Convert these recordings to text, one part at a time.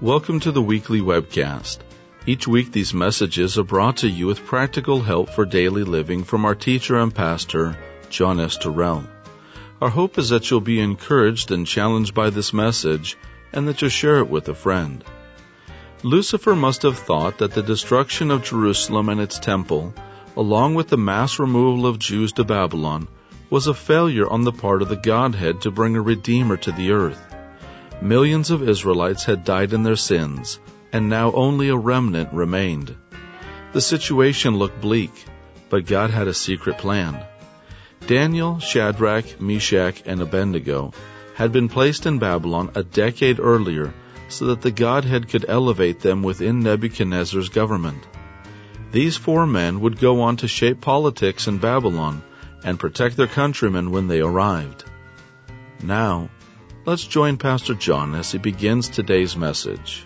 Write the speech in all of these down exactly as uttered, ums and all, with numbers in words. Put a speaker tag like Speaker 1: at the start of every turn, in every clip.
Speaker 1: Welcome to the weekly webcast. Each week these messages are brought to you with practical help for daily living from our teacher and pastor, John S. Terrell. Our hope is that you'll be encouraged and challenged by this message and that you'll share it with a friend. Lucifer must have thought that the destruction of Jerusalem and its temple, along with the mass removal of Jews to Babylon, was a failure on the part of the Godhead to bring a Redeemer to the earth. Millions of Israelites had died in their sins, and now only a remnant remained. The situation looked bleak, but God had a secret plan. Daniel, Shadrach, Meshach, and Abednego had been placed in Babylon a decade earlier so that the Godhead could elevate them within Nebuchadnezzar's government. These four men would go on to shape politics in Babylon and protect their countrymen when they arrived. Now, let's join Pastor John as he begins today's message.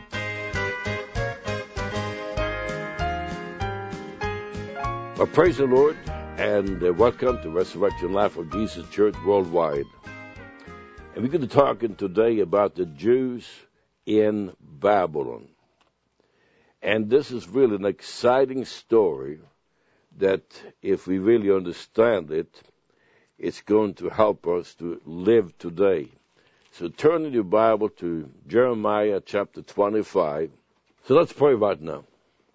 Speaker 2: Well, praise the Lord, and uh, welcome to Resurrection Life of Jesus Church Worldwide. And we're going to be talking today about the Jews in Babylon. And this is really an exciting story that, if we really understand it, it's going to help us to live today. So turn in your Bible to Jeremiah chapter twenty-five. So let's pray right now.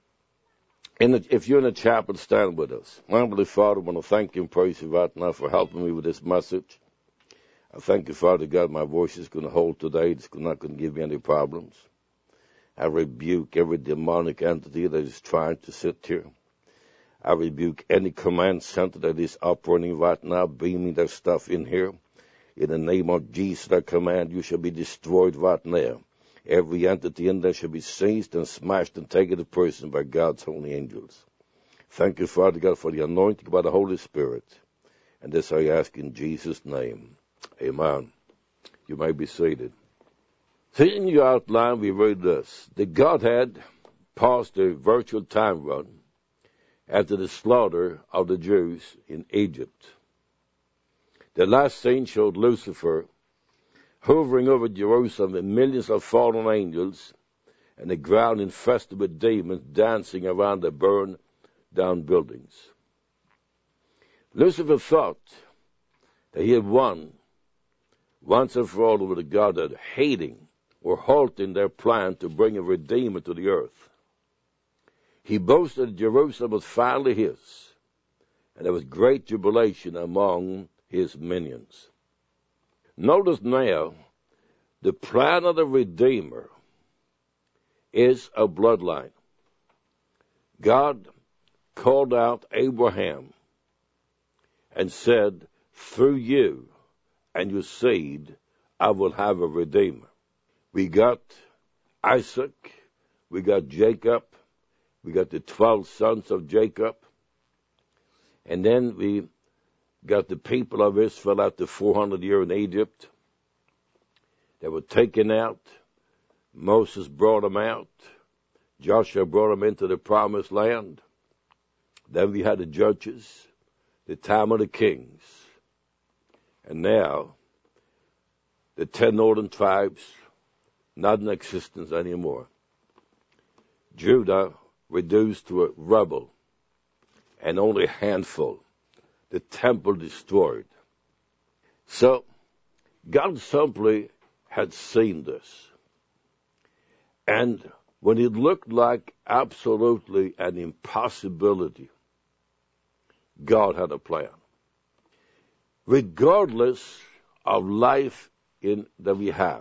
Speaker 2: In the, if you're in the chapel, stand with us. My Heavenly Father, I want to thank you and praise you right now for helping me with this message. I thank you, Father God, my voice is going to hold today. It's not going to give me any problems. I rebuke every demonic entity that is trying to sit here. I rebuke any command center that is operating right now, beaming their stuff in here. In the name of Jesus, I command you shall be destroyed right now. Every entity in there shall be seized and smashed and taken to prison by God's holy angels. Thank you, Father God, for the anointing by the Holy Spirit. And this I ask in Jesus' name. Amen. You may be seated. So in your outline, we read this. The Godhead paused a virtual time run after the slaughter of the Jews in Egypt. The last scene showed Lucifer hovering over Jerusalem with millions of fallen angels and the ground infested with demons dancing around the burned down buildings. Lucifer thought that he had won once and for all over the Godhead, hating or halting their plan to bring a Redeemer to the earth. He boasted that Jerusalem was finally his, and there was great jubilation among his minions. Notice now, the plan of the Redeemer is a bloodline. God called out Abraham and said, through you and your seed, I will have a Redeemer. We got Isaac, we got Jacob, we got the twelve sons of Jacob, and then we got the people of Israel after four hundred years in Egypt. They were taken out. Moses brought them out. Joshua brought them into the promised land. Then we had the judges, the time of the kings. And now, the ten northern tribes, not in existence anymore. Judah reduced to a rebel, and only a handful. The temple destroyed. So, God simply had seen this. And when it looked like absolutely an impossibility, God had a plan. Regardless of life in, that we have,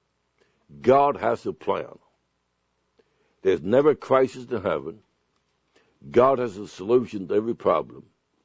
Speaker 2: God has a plan. There's never a crisis in heaven. God has a solution to every problem.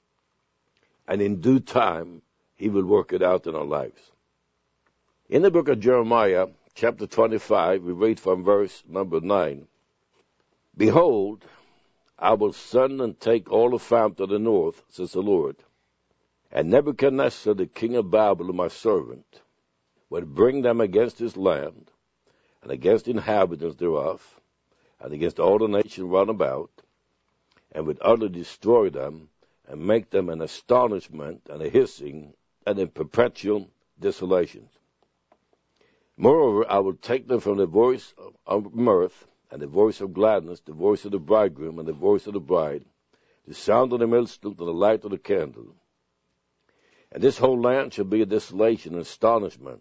Speaker 2: And in due time, he will work it out in our lives. In the book of Jeremiah, chapter twenty-five, we read from verse number nine. Behold, I will send and take all of Pharaoh to the north, says the Lord. And Nebuchadnezzar, the king of Babylon, my servant, will bring them against his land, and against the inhabitants thereof, and against all the nations round about, and would utterly destroy them, and make them an astonishment and a hissing and a perpetual desolation. Moreover, I will take them from the voice of mirth and the voice of gladness, the voice of the bridegroom and the voice of the bride, the sound of the millstone and the light of the candle. And this whole land shall be a desolation and astonishment.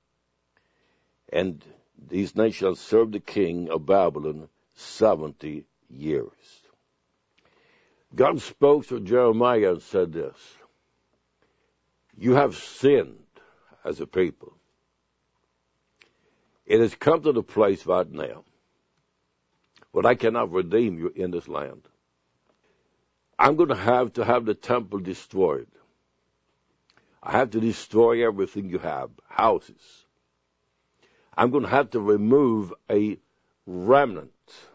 Speaker 2: And these nations shall serve the king of Babylon seventy years. God spoke to Jeremiah and said this: you have sinned as a people. It has come to the place right now where I cannot redeem you in this land. I'm going to have to have the temple destroyed. I have to destroy everything you have, houses. I'm going to have to remove a remnant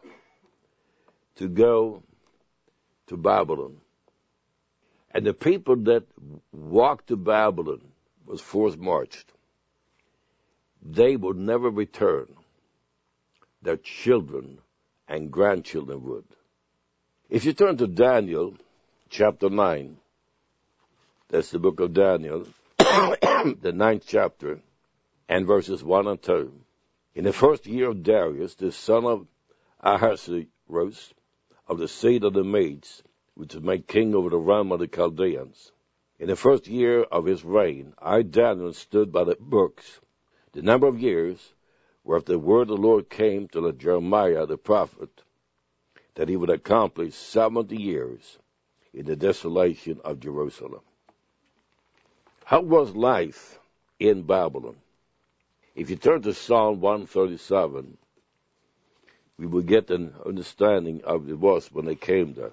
Speaker 2: to go to Babylon. And the people that walked to Babylon was forced marched. They would never return. Their children and grandchildren would. If you turn to Daniel chapter nine, that's the book of Daniel, the ninth chapter, and verses one and two. In the first year of Darius, the son of Ahasuerus, of the seed of the Medes, which was made king over the realm of the Chaldeans, in the first year of his reign, I, Daniel, stood by the books, the number of years whereof the word of the Lord came to Jeremiah the prophet, that he would accomplish seventy years in the desolation of Jerusalem. How was life in Babylon? If you turn to Psalm one thirty-seven, we will get an understanding of it was when they came there.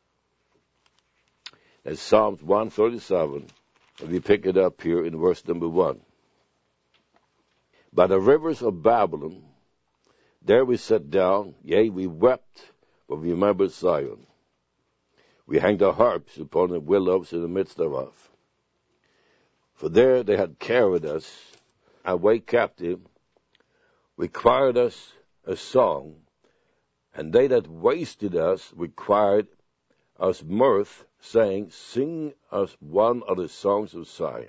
Speaker 2: That's Psalms one thirty-seven, and we pick it up here in verse number one. By the rivers of Babylon, there we sat down, yea, we wept, but we remembered Zion. We hanged our harps upon the willows in the midst thereof. For there they had carried us away captive, required us a song, and they that wasted us required us mirth, saying, sing us one of the songs of Zion.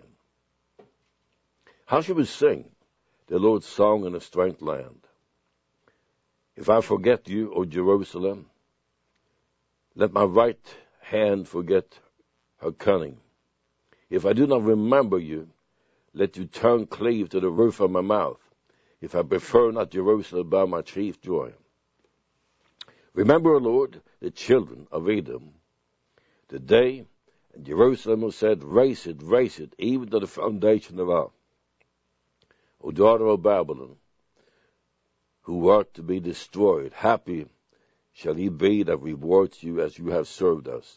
Speaker 2: How should we sing the Lord's song in a strange land? If I forget you, O Jerusalem, let my right hand forget her cunning. If I do not remember you, let your tongue cleave to the roof of my mouth. If I prefer not Jerusalem by my chief joy. Remember, O Lord, the children of Edom, the day and Jerusalem was said, raise it, raise it, even to the foundation of all. O daughter of Babylon, who art to be destroyed, happy shall he be that rewards you as you have served us.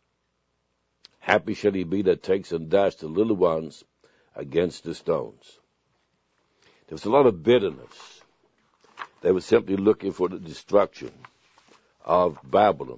Speaker 2: Happy shall he be that takes and dashes the little ones against the stones. There was a lot of bitterness. They were simply looking for the destruction of Babylon.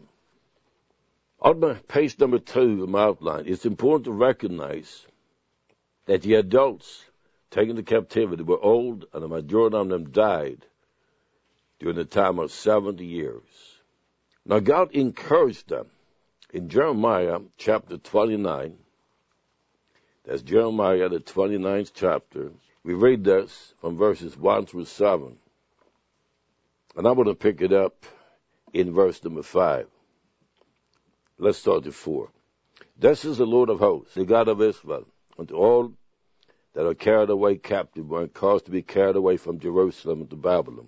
Speaker 2: On my page number two of my outline, it's important to recognize that the adults taken to captivity were old, and the majority of them died during the time of seventy years. Now God encouraged them. In Jeremiah chapter twenty-nine, that's Jeremiah the twenty-ninth chapter, we read this from verses one through seven. And I'm going to pick it up in verse number five. Let's start at four. This is the Lord of hosts, the God of Israel, unto all that are carried away captive and caused to be carried away from Jerusalem into Babylon.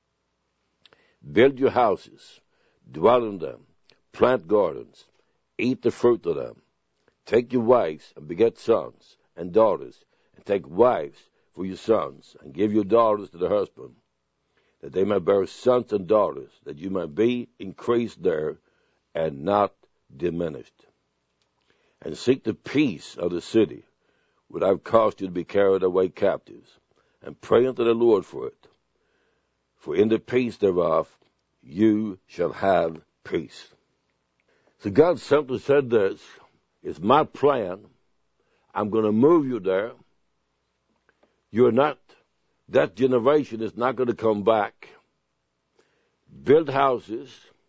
Speaker 2: Build your houses, dwell in them, plant gardens, eat the fruit of them. Take your wives and beget sons and daughters, and take wives for your sons, and give your daughters to the husband, that they may bear sons and daughters, that you may be increased there and not diminished. And seek the peace of the city, where I've caused you to be carried away captives, and pray unto the Lord for it. For in the peace thereof you shall have peace. So God simply said this, it's my plan. I'm going to move you there. You're not, that generation is not going to come back. Build houses,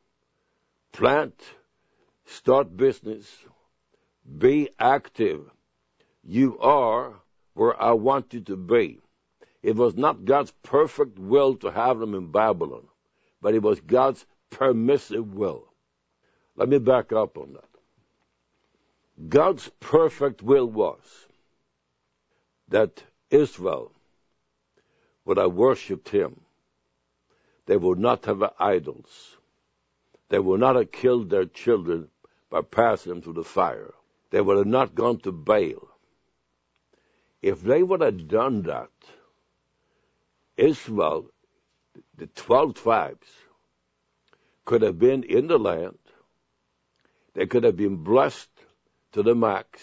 Speaker 2: plant, start business, be active. You are where I want you to be. It was not God's perfect will to have them in Babylon, but it was God's permissive will. Let me back up on that. God's perfect will was that Israel would have worshipped him. They would not have idols. They would not have killed their children by passing them through the fire. They would have not gone to Baal. If they would have done that, Israel, the twelve tribes, could have been in the land. They could have been blessed to the max.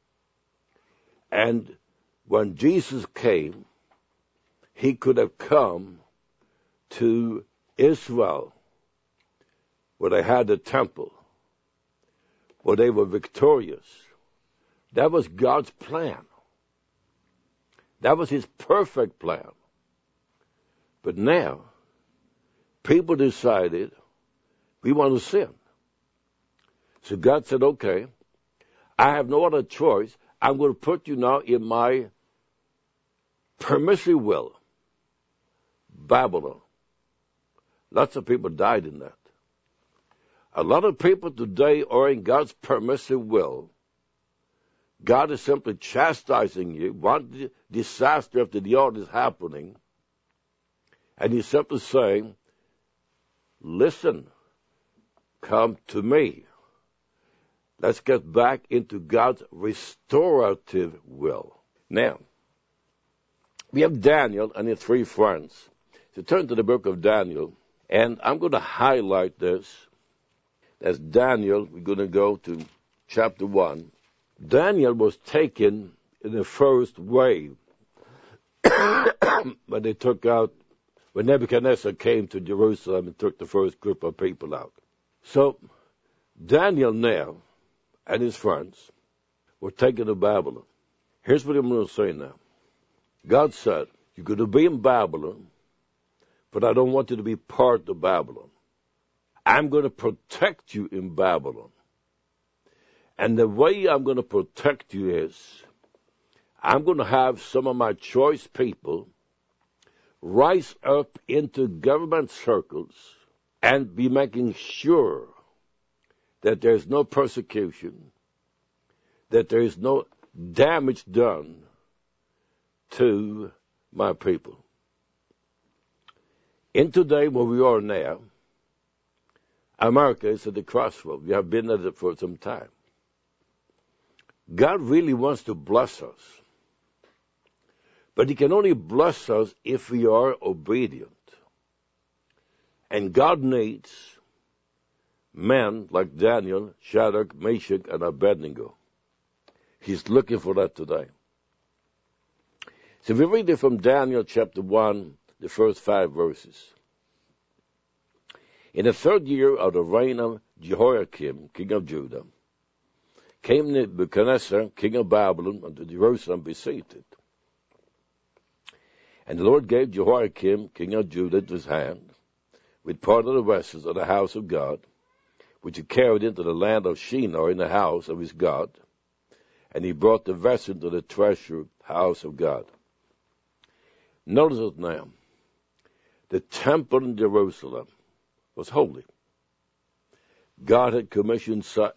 Speaker 2: And when Jesus came, he could have come to Israel, where they had the temple, where they were victorious. That was God's plan. That was his perfect plan. But now, people decided, we want to sin. So God said, okay, I have no other choice. I'm going to put you now in my permissive will. Babylon. Lots of people died in that. A lot of people today are in God's permissive will. God is simply chastising you. One disaster after the other is happening. And he's simply saying, listen, come to me. Let's get back into God's restorative will. Now, we have Daniel and his three friends. So turn to the book of Daniel, and I'm going to highlight this. That's Daniel. We're going to go to chapter one. Daniel was taken in the first wave when they took out, when Nebuchadnezzar came to Jerusalem and took the first group of people out. So Daniel now and his friends were taken to Babylon. Here's what I'm going to say now. God said, you're going to be in Babylon, but I don't want you to be part of Babylon. I'm going to protect you in Babylon. And the way I'm going to protect you is, I'm going to have some of my choice people rise up into government circles and be making sure that there's no persecution, that there is no damage done to my people. In today, where we are now, America is at the crossroads. We have been at it for some time. God really wants to bless us. But he can only bless us if we are obedient. And God needs men like Daniel, Shadrach, Meshach, and Abednego. He's looking for that today. So we read it from Daniel chapter one, the first five verses. In the third year of the reign of Jehoiakim, king of Judah, came Nebuchadnezzar, king of Babylon, unto Jerusalem, besieged it. And the Lord gave Jehoiakim, king of Judah, into his hand, with part of the vessels of the house of God, which he carried into the land of Shinar in the house of his God, and he brought the vessel into the treasure house of God. Notice it now. The temple in Jerusalem was holy. God had commissioned So-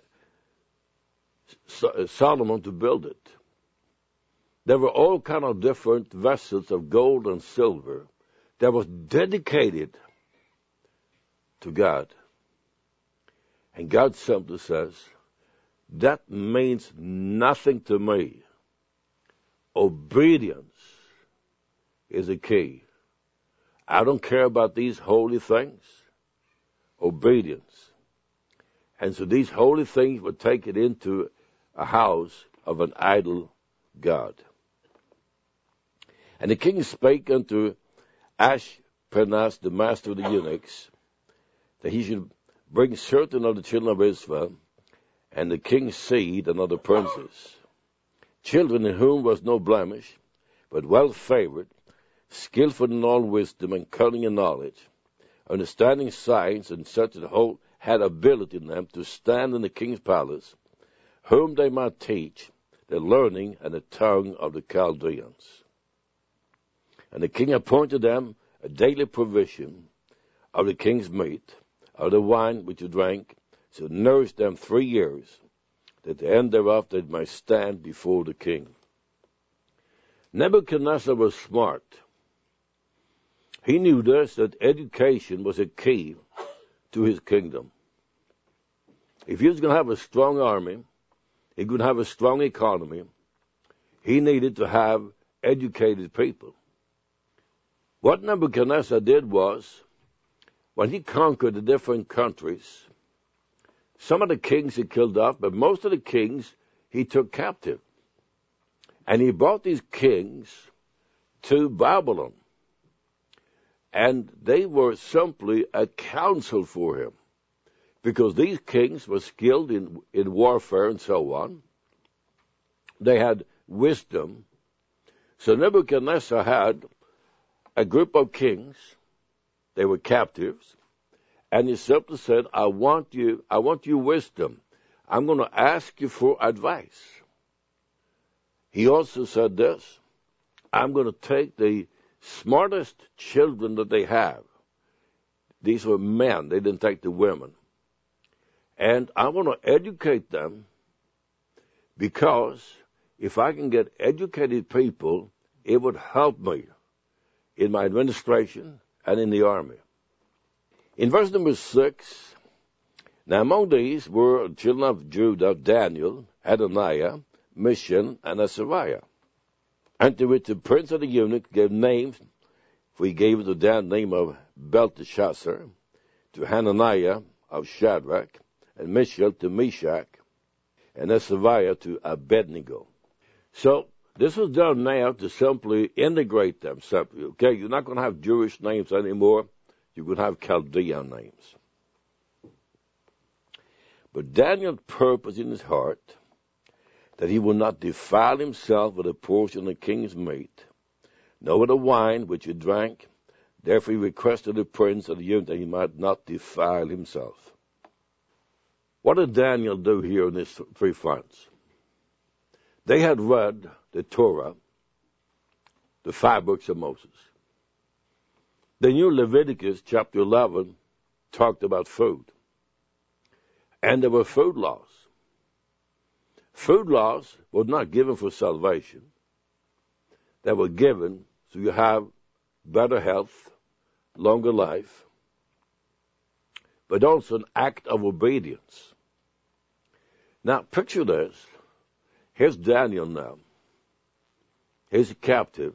Speaker 2: So- Solomon to build it. There were all kind of different vessels of gold and silver that was dedicated to God. And God simply says, that means nothing to me. Obedience is the key. I don't care about these holy things. Obedience. And so these holy things were taken into a house of an idol god. And the king spake unto Ashpenaz, the master of the eunuchs, that he should bring certain of the children of Israel, and the king's seed and other princes, children in whom was no blemish, but well favored, skillful in all wisdom and cunning in knowledge, understanding signs, and such that whole had ability in them to stand in the king's palace, whom they might teach the learning and the tongue of the Chaldeans. And the king appointed them a daily provision of the king's meat, of the wine which you drank, so nourish them three years, that at the end thereof they might stand before the king. Nebuchadnezzar was smart. He knew this, that education was a key to his kingdom. If he was going to have a strong army, he could have a strong economy, he needed to have educated people. What Nebuchadnezzar did was, when he conquered the different countries, some of the kings he killed off, but most of the kings he took captive. And he brought these kings to Babylon. And they were simply a counsel for him, because these kings were skilled in, in warfare and so on. They had wisdom. So Nebuchadnezzar had a group of kings. They were captives. And he simply said, I want you, I want you wisdom. I'm going to ask you for advice. He also said this, I'm going to take the smartest children that they have. These were men. They didn't take the women. And I want to educate them, because if I can get educated people, it would help me in my administration and in the army. In verse number six, now among these were children of Judah, Daniel, Hananiah, Mishael, and Azariah. And to which the prince of the eunuchs gave names, for he gave to Dan the name of Belteshazzar, to Hananiah of Shadrach, and Mishael to Meshach, and Azariah to Abednego. So this was done now to simply integrate them. Simply, okay, you're not going to have Jewish names anymore. You're going to have Chaldean names. But Daniel purposed in his heart that he would not defile himself with a portion of the king's meat, nor with the wine which he drank. Therefore he requested the prince of the eunuchs that he might not defile himself. What did Daniel do here in these three fronts? They had read the Torah, the five books of Moses. They knew Leviticus chapter eleven talked about food. And there were food laws. Food laws were not given for salvation. They were given so you have better health, longer life, but also an act of obedience. Now, picture this. Here's Daniel now. He's a captive.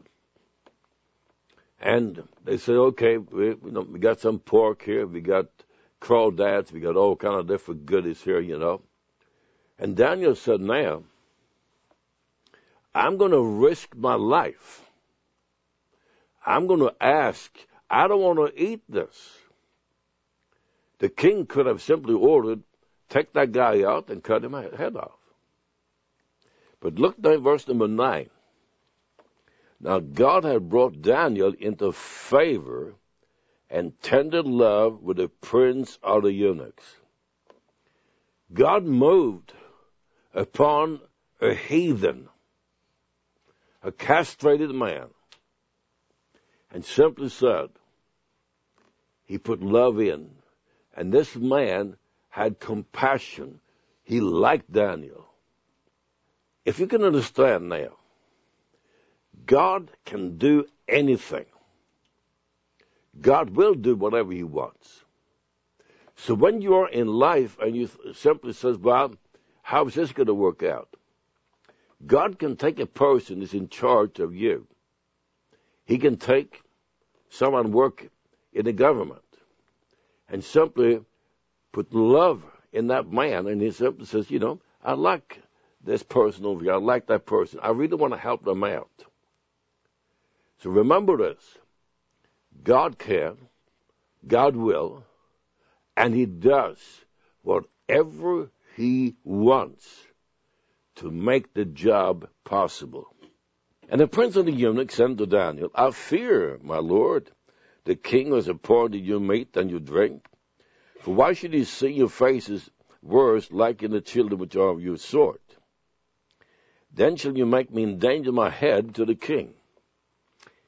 Speaker 2: And they say, okay, we, you know, we got some pork here, we got crawdads, we got all kind of different goodies here, you know. And Daniel said, now, I'm going to risk my life. I'm going to ask, I don't want to eat this. The king could have simply ordered, take that guy out and cut him head off. But look down verse number nine. Now God had brought Daniel into favor and tender love with the prince of the eunuchs. God moved upon a heathen, a castrated man, and simply said, he put love in, and this man had compassion. He liked Daniel. If you can understand now, God can do anything. God will do whatever he wants. So when you are in life and you simply says, well, how is this going to work out? God can take a person who's in charge of you. He can take someone work in the government and simply put love in that man, and he simply says, you know, I like this person over here. I like that person. I really want to help them out. So remember this. God can, God will, and he does whatever he wants to make the job possible. And the prince of the eunuchs said to Daniel, I fear, my lord, the king has appointed you meat and you drink. For why should he see your faces worse, like in the children which are of your sort? Then shall you make me endanger my head to the king.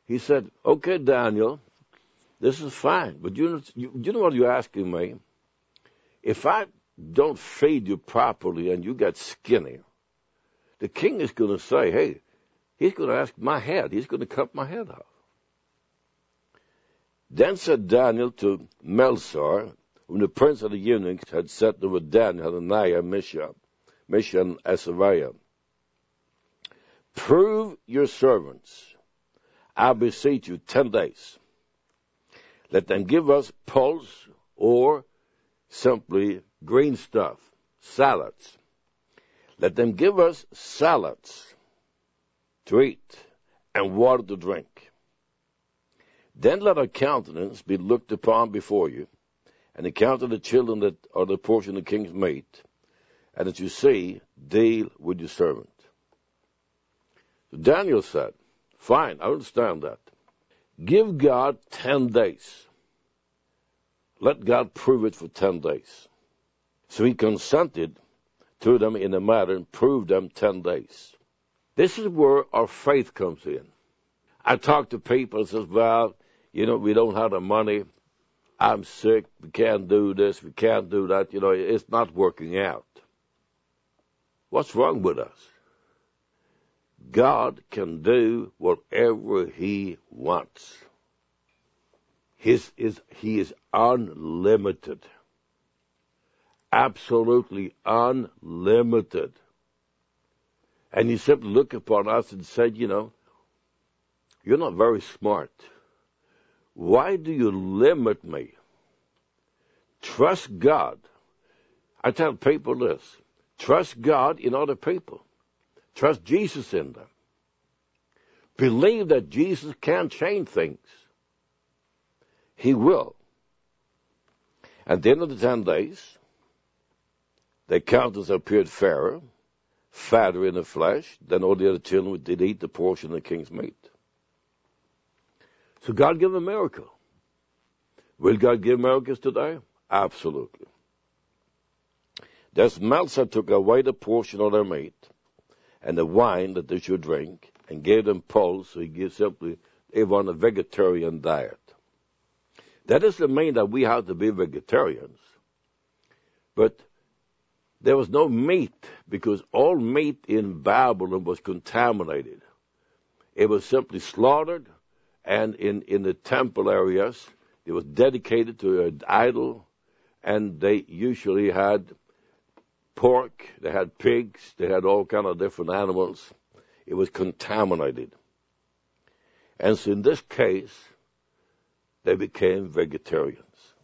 Speaker 2: he said, okay, Daniel, this is fine, but you know, you, you know what you're asking me? If I don't feed you properly and you get skinny, the king is going to say, hey, he's going to ask my head. He's going to cut my head off. Then said Daniel to Melzar, when the prince of the eunuchs had set over Daniel, Hananiah, Mishael, Mishael, and Azariah, prove your servants, I beseech you, ten days. Let them give us pulse or simply green stuff, salads. Let them give us salads to eat and water to drink. Then let our countenance be looked upon before you, and account of the children that are the portion of the king's meat, and that you see, deal with your servant. So Daniel said, fine, I understand that. Give God ten days. Let God prove it for ten days. So he consented to them in the matter and proved them ten days. This is where our faith comes in. I talk to people and says, well, you know, we don't have the money. I'm sick. We can't do this. We can't do that. You know, it's not working out. What's wrong with us? God can do whatever he wants. His, his, he is unlimited. Absolutely unlimited. And he simply looked upon us and said, you know, you're not very smart. Why do you limit me? Trust God. I tell people this. Trust God in other people. Trust Jesus in them. Believe that Jesus can change things. He will. At the end of the ten days, their countenance appeared fairer, fatter in the flesh than all the other children did eat the portion of the king's meat. So God gave a miracle. Will God give miracles today? Absolutely. Thus Melzar took away the portion of their meat and the wine that they should drink and gave them pulse, so he gave simply, they were on a vegetarian diet. That doesn't mean that we have to be vegetarians, but there was no meat because all meat in Babylon was contaminated. It was simply slaughtered, and in, in the temple areas, it was dedicated to an idol, and they usually had pork, they had pigs, they had all kind of different animals. It was contaminated. And so in this case, they became vegetarians.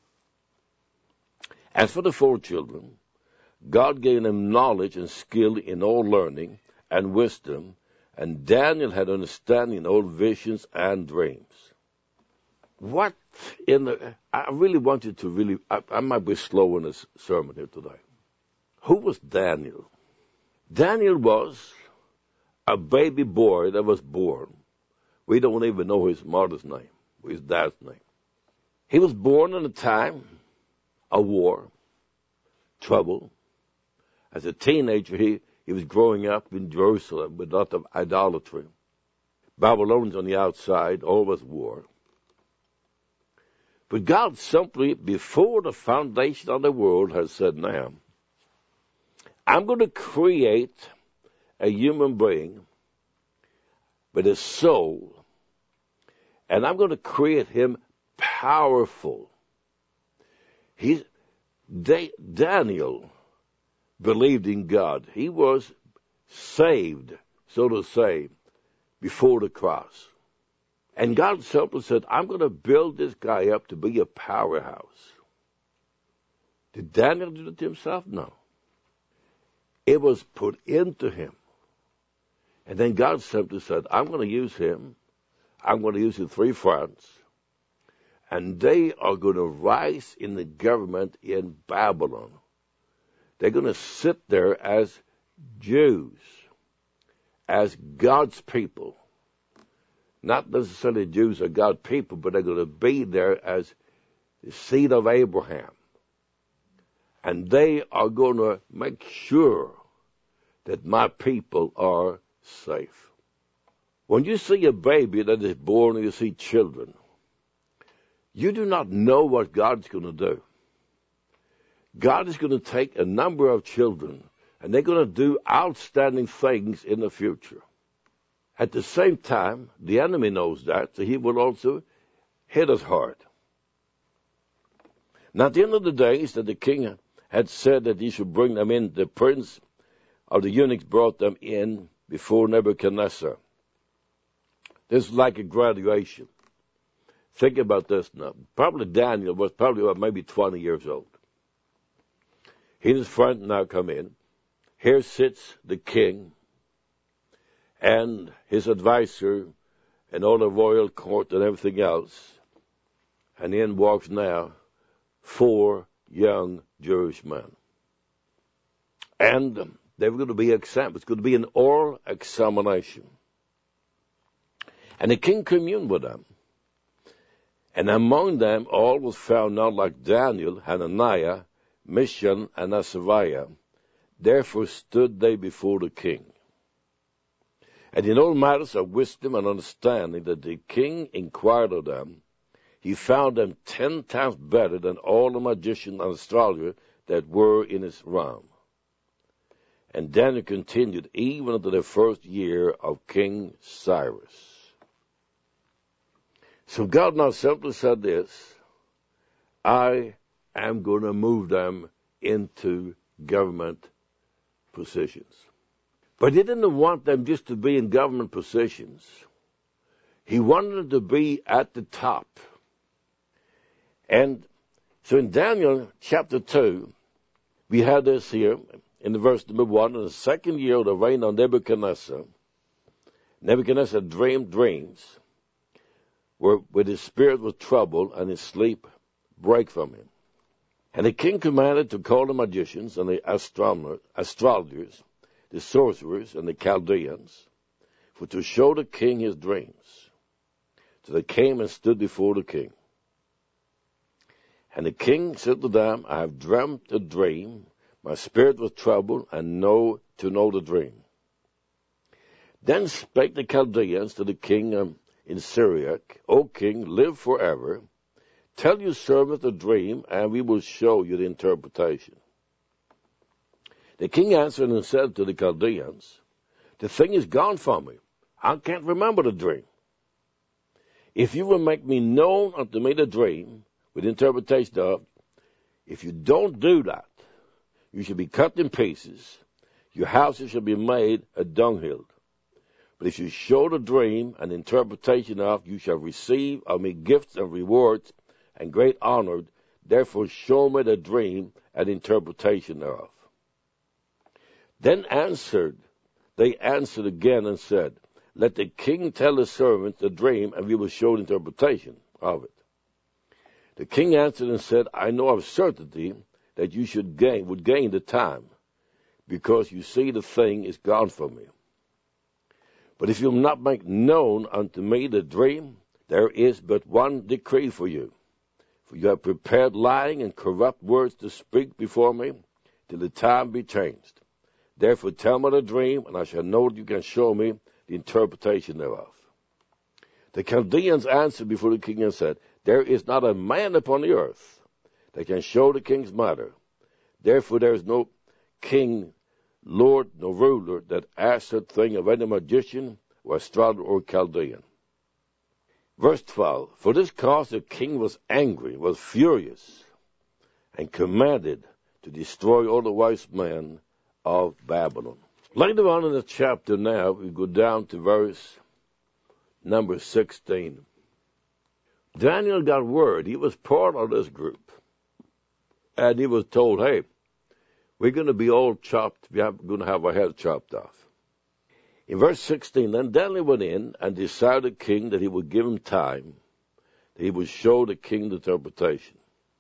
Speaker 2: As for the four children, God gave them knowledge and skill in all learning and wisdom, and Daniel had understanding in all visions and dreams. What in the, I really want you to really, I, I might be slow in this sermon here today. Who was Daniel? Daniel was a baby boy that was born. We don't even know his mother's name, his dad's name. He was born in a time of war, trouble. As a teenager, he, he was growing up in Jerusalem with a lot of idolatry. Babylonians on the outside, always war. But God simply, before the foundation of the world, has said, now, I'm going to create a human being with a soul, and I'm going to create him powerful. He's, they, Daniel believed in God. He was saved, so to say, before the cross. And God simply said, I'm going to build this guy up to be a powerhouse. Did Daniel do it to himself? No. It was put into him. And then God simply said, I'm going to use him. I'm going to use his three friends. And they are going to rise in the government in Babylon. They're going to sit there as Jews, as God's people. Not necessarily Jews are God's people, but they're going to be there as the seed of Abraham. And they are going to make sure that my people are safe. When you see a baby that is born and you see children, you do not know what God's going to do. God is going to take a number of children, and they're going to do outstanding things in the future. At the same time, the enemy knows that, so he will also hit us hard. Now, at the end of the days that the king had said that he should bring them in, the prince of the eunuchs brought them in before Nebuchadnezzar. This is like a graduation. Think about this now. Probably Daniel was probably about maybe twenty years old. He and his friend now come in. Here sits the king and his advisor and all the royal court and everything else. And in walks now four young Jewish men. And they were going to be examined. It's going to be an oral examination. And the king communed with them. And among them all was found not like Daniel, Hananiah, Mishael, and Azariah. Therefore stood they before the king. And in all matters of wisdom and understanding that the king inquired of them, he found them ten times better than all the magicians and astrologers that were in his realm. And Daniel continued even unto the first year of King Cyrus. So God now simply said this: I am going to move them into government positions. But he didn't want them just to be in government positions. He wanted them to be at the top. And so in Daniel chapter two, we have this here in the verse number one. In the second year of the reign of Nebuchadnezzar, Nebuchadnezzar dreamed dreams where, where his spirit was troubled and his sleep brake from him. And the king commanded to call the magicians and the astrologers, the sorcerers and the Chaldeans, for to show the king his dreams. So they came and stood before the king. And the king said to them, I have dreamt a dream. My spirit was troubled, and know to know the dream. Then spake the Chaldeans to the king um, in Syriac, O king, live forever. Tell your servant the dream, and we will show you the interpretation. The king answered and said to the Chaldeans, the thing is gone from me. I can't remember the dream. If you will make me known unto me the dream, with interpretation of, if you don't do that, you shall be cut in pieces, your houses shall be made a dunghill. But if you show the dream and interpretation of, you shall receive of me gifts and rewards and great honor. Therefore show me the dream and interpretation thereof. Then answered, they answered again and said, let the king tell his servants the dream, and we will show the interpretation of it. The king answered and said, I know of certainty that you should gain, would gain the time, because you see the thing is gone from me. But if you will not make known unto me the dream, there is but one decree for you. For you have prepared lying and corrupt words to speak before me, till the time be changed. Therefore tell me the dream, and I shall know that you can show me the interpretation thereof. The Chaldeans answered before the king and said, there is not a man upon the earth that can show the king's matter. Therefore there is no king, lord, nor ruler that asks that thing of any magician or astrologer or Chaldean. Verse twelve, for this cause the king was angry, was furious, and commanded to destroy all the wise men of Babylon. Later on in the chapter now, we go down to verse number sixteen. Daniel got word. He was part of this group. And he was told, hey, we're going to be all chopped. We're going to have our head chopped off. In verse sixteen, then Daniel went in and desired the king that he would give him time, that he would show the king the interpretation.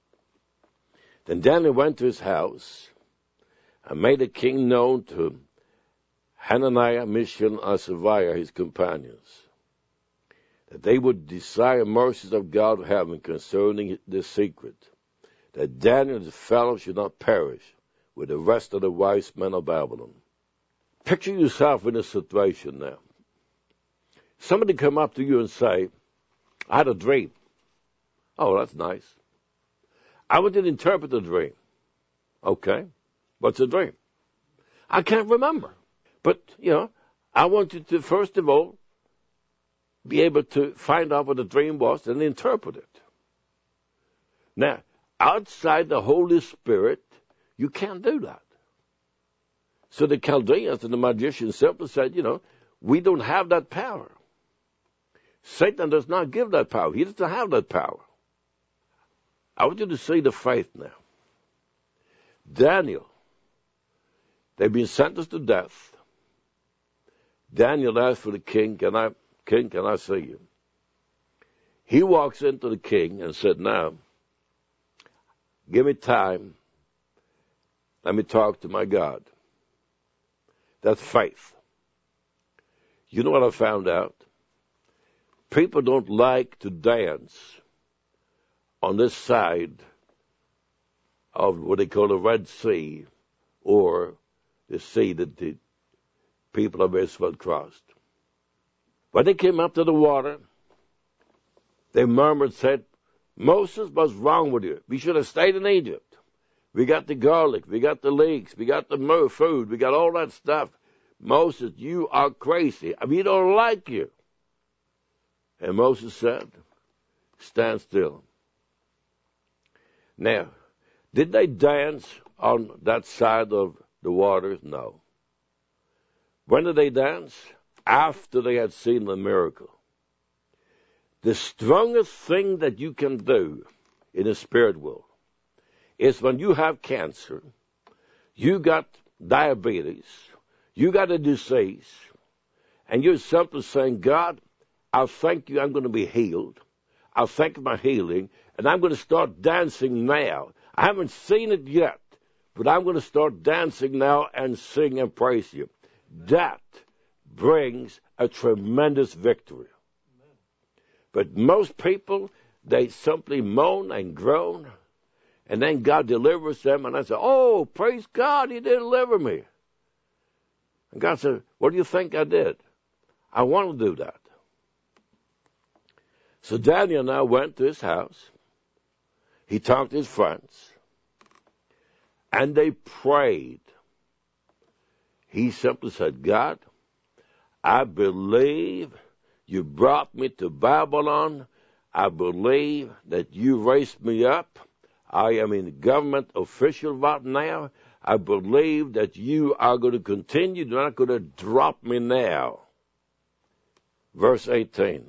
Speaker 2: Then Daniel went to his house and made the king known to Hananiah, Mishael, and Azariah, his companions, that they would desire mercies of God of heaven concerning this secret, that Daniel and his fellows should not perish with the rest of the wise men of Babylon. Picture yourself in this situation now. Somebody come up to you and say, I had a dream. Oh, that's nice. I want you to interpret the dream. Okay. What's the dream? I can't remember. But, you know, I want you to, first of all, be able to find out what the dream was and interpret it. Now, outside the Holy Spirit, you can't do that. So the Chaldeans and the magicians simply said, you know, we don't have that power. Satan does not give that power. He doesn't have that power. I want you to see the faith now. Daniel, they've been sentenced to death. Daniel asked for the king, can I, king, can I see you? He walks into the king and said, now, give me time. Let me talk to my God. That's faith. You know what I found out? People don't like to dance on this side of what they call the Red Sea, or the sea that the people of Israel crossed. When they came up to the water, they murmured and said, Moses, what's wrong with you? We should have stayed in Egypt. We got the garlic, we got the leeks, we got the food, we got all that stuff. Moses, you are crazy. We don't like you. And Moses said, stand still. Now, did they dance on that side of the waters? No. When did they dance? After they had seen the miracle. The strongest thing that you can do in the spirit world is when you have cancer, you got diabetes, you got a disease, and you're simply saying, God, I thank you I'm going to be healed. I thank you for my healing, and I'm going to start dancing now. I haven't seen it yet, but I'm going to start dancing now and sing and praise you. That brings a tremendous victory. But most people, they simply moan and groan, and then God delivers them, and I say, oh, praise God, he did deliver me. And God said, what do you think I did? I want to do that. So Daniel now went to his house. He talked to his friends, and they prayed. He simply said, God, I believe you brought me to Babylon. I believe that you raised me up. I am in government official right now. I believe that you are going to continue. You're not going to drop me now. Verse eighteen.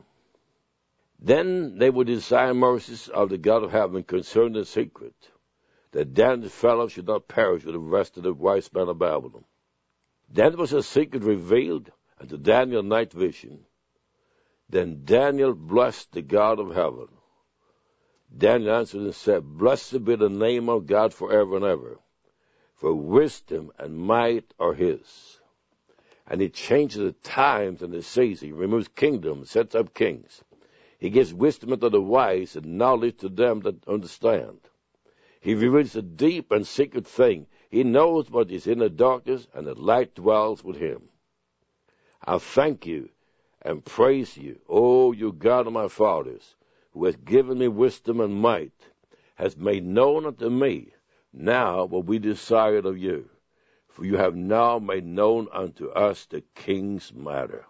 Speaker 2: Then they would desire Moses of the God of heaven concerning the secret, that Daniel's fellow should not perish with the rest of the wise men of Babylon. Then was a secret revealed unto Daniel night vision. Then Daniel blessed the God of heaven. Daniel answered and said, blessed be the name of God forever and ever, for wisdom and might are his. And he changes the times and the seasons. He removes kingdoms, sets up kings. He gives wisdom unto the wise and knowledge to them that understand. He reveals the deep and secret thing. He knows what is in the darkness, and the light dwells with him. I thank you and praise you, O you God of my fathers, who has given me wisdom and might, has made known unto me now what we desired of you. For you have now made known unto us the king's matter.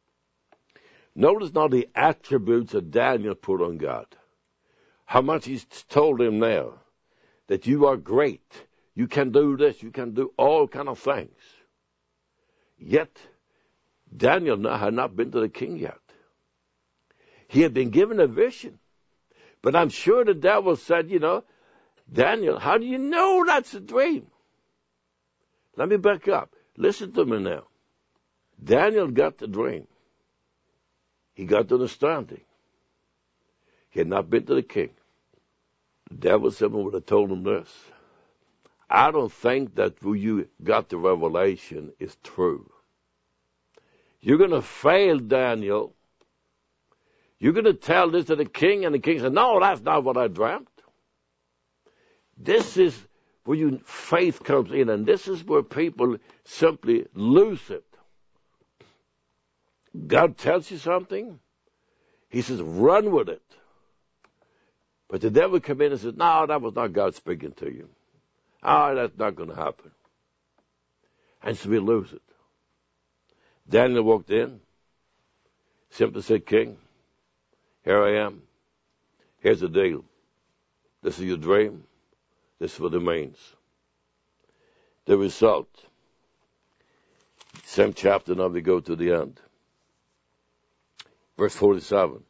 Speaker 2: Notice now the attributes that Daniel put on God. How much he's told him now that you are great. You can do this. You can do all kind of things. Yet, Daniel had not been to the king yet. He had been given a vision. But I'm sure the devil said, you know, Daniel, how do you know that's a dream? Let me back up. Listen to me now. Daniel got the dream. He got the understanding. He had not been to the king. The devil simply would have told him this. I don't think that when you got the revelation is true. You're going to fail, Daniel. You're going to tell this to the king, and the king said, no, that's not what I dreamt. This is where you, faith comes in, and this is where people simply lose it. God tells you something, he says, run with it. But the devil comes in and says, no, that was not God speaking to you. Oh, that's not going to happen. And so we lose it. Daniel walked in, simply said, King, here I am. Here's the deal. This is your dream. This is what it means. The result. Same chapter, now we go to the end. Verse forty-seven.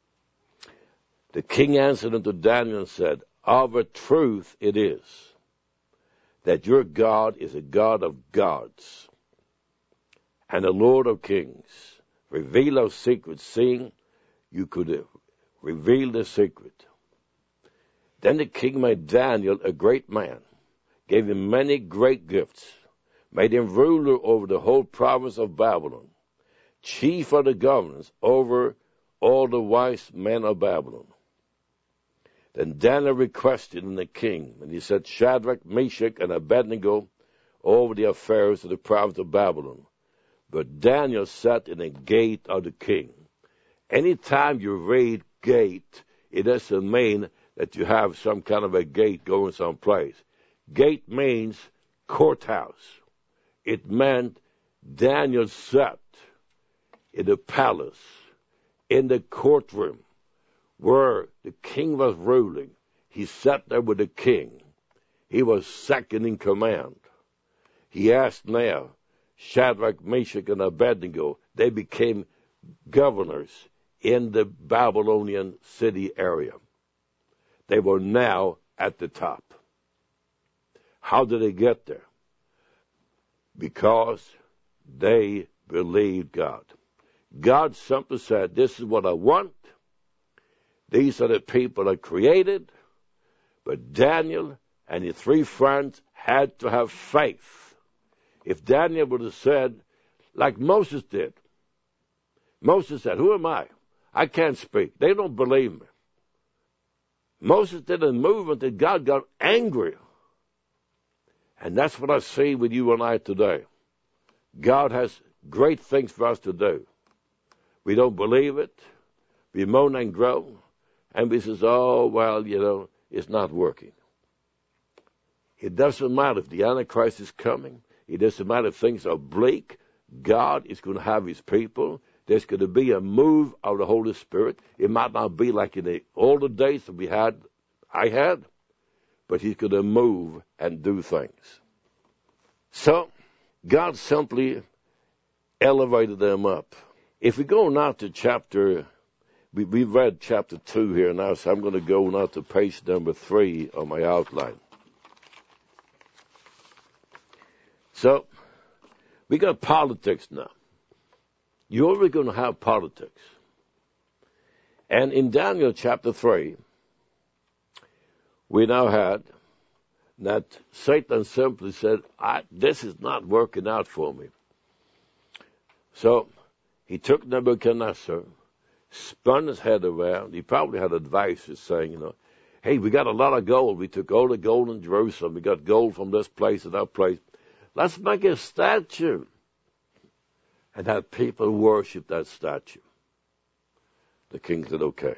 Speaker 2: The king answered unto Daniel and said, of a truth it is that your God is a God of gods and a Lord of kings. Reveal our secrets, seeing you could reveal the secret. Then the king made Daniel a great man, gave him many great gifts, made him ruler over the whole province of Babylon, chief of the governors over all the wise men of Babylon. Then Daniel requested in the king, and he set Shadrach, Meshach, and Abednego over the affairs of the province of Babylon. But Daniel sat in the gate of the king. Anytime you read gate, it doesn't mean that you have some kind of a gate going someplace. Gate means courthouse. It meant Daniel sat in the palace, in the courtroom, where the king was ruling. He sat there with the king. He was second in command. He asked now, Shadrach, Meshach, and Abednego, they became governors in the Babylonian city area. They were now at the top. How did they get there? Because they believed God. God simply said, this is what I want. These are the people I created. But Daniel and his three friends had to have faith. If Daniel would have said, like Moses did, Moses said, who am I? I can't speak. They don't believe me. Moses did a move until God got angry. And that's what I see with you and I today. God has great things for us to do. We don't believe it. We moan and groan. And we say, oh, well, you know, it's not working. It doesn't matter if the Antichrist is coming. It doesn't matter if things are bleak. God is going to have his people. There's going to be a move of the Holy Spirit. It might not be like in the older days that we had, I had, but he's going to move and do things. So, God simply elevated them up. If we go now to chapter, we, we read chapter two here now, so I'm going to go now to page number three on my outline. So, we got politics now. You're already going to have politics. And in Daniel chapter three, we now had that Satan simply said, I, this is not working out for me. So he took Nebuchadnezzar, spun his head around. He probably had advisors saying, you know, hey, we got a lot of gold. We took all the gold in Jerusalem. We got gold from this place and that place. Let's make a statue. And have people worship that statue. The king said, okay.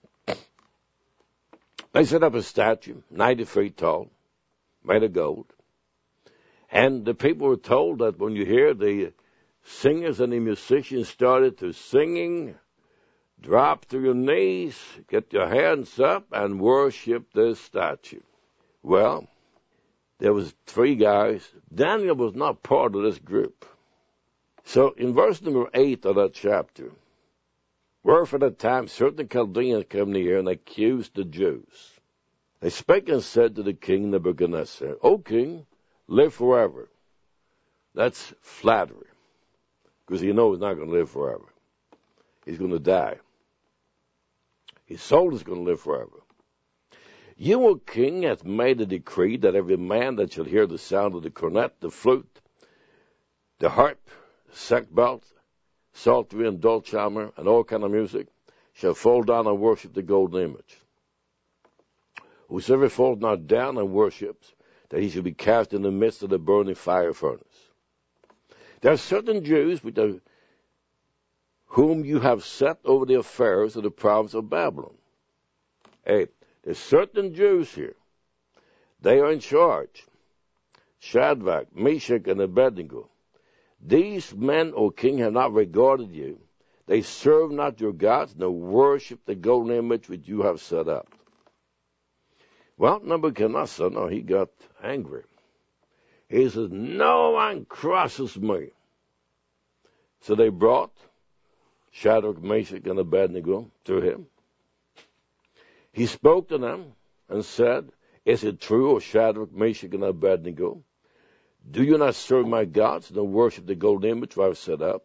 Speaker 2: They set up a statue, ninety feet tall, made of gold. And the people were told that when you hear the singers and the musicians started to singing, drop to your knees, get your hands up, and worship this statue. Well, there was three guys. Daniel was not part of this group. So in verse number eight of that chapter, wherefore at that time certain Chaldeans came near and accused the Jews. They spake and said to the king Nebuchadnezzar, O king, live forever. That's flattery, because he knows he's not going to live forever. He's going to die. His soul is going to live forever. You, O king, hath made a decree that every man that shall hear the sound of the cornet, the flute, the harp, sackbut, psaltery, and dulcimer, and all kind of music, shall fall down and worship the golden image. Whosoever falls not down and worships, that he shall be cast in the midst of the burning fire furnace. There are certain Jews which are whom you have set over the affairs of the province of Babylon. Hey, there's certain Jews here. They are in charge. Shadrach, Meshach, and Abednego. These men, O king, have not regarded you. They serve not your gods, nor worship the golden image which you have set up. Well, Nebuchadnezzar, no, he got angry. He says, no one crosses me. So they brought Shadrach, Meshach, and Abednego to him. He spoke to them and said, is it true, O Shadrach, Meshach, and Abednego? Do you not serve my gods, nor worship the golden image I have set up?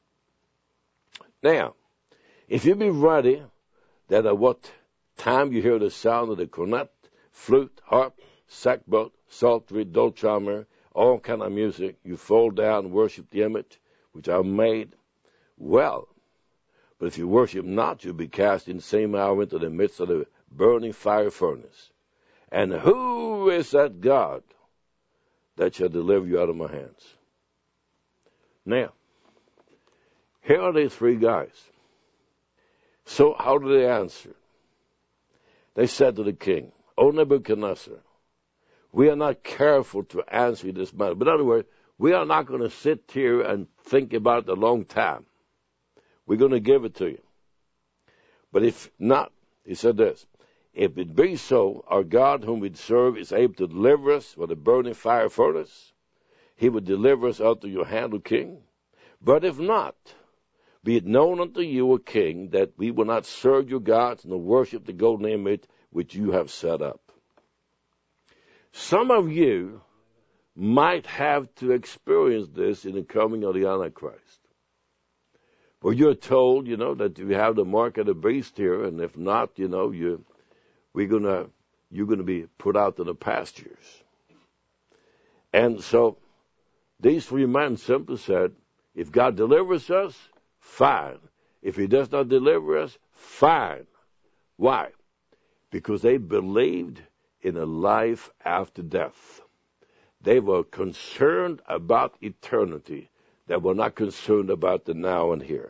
Speaker 2: Now, if you be ready, that at what time you hear the sound of the cornet, flute, harp, sackbut, psaltery, dulcimer, all kind of music, you fall down and worship the image which I have made, well, but if you worship not, you'll be cast in the same hour into the midst of the burning fire furnace. And who is that God that shall deliver you out of my hands? Now, here are these three guys. So how do they answer? They said to the king, O Nebuchadnezzar, we are not careful to answer this matter. But in other words, we are not going to sit here and think about it a long time. We're going to give it to you. But if not, he said this, if it be so, our God whom we serve is able to deliver us from the burning fire furnace. He would deliver us out of your hand, O king. But if not, be it known unto you, O king, that we will not serve your gods nor worship the golden image which you have set up. Some of you might have to experience this in the coming of the Antichrist. Well, you're told, you know, that you have the mark of the beast here, and if not, you know, you we're gonna you're gonna be put out to the pastures. And so these three men simply said, if God delivers us, fine. If he does not deliver us, fine. Why? Because they believed in a life after death. They were concerned about eternity. They were not concerned about the now and here.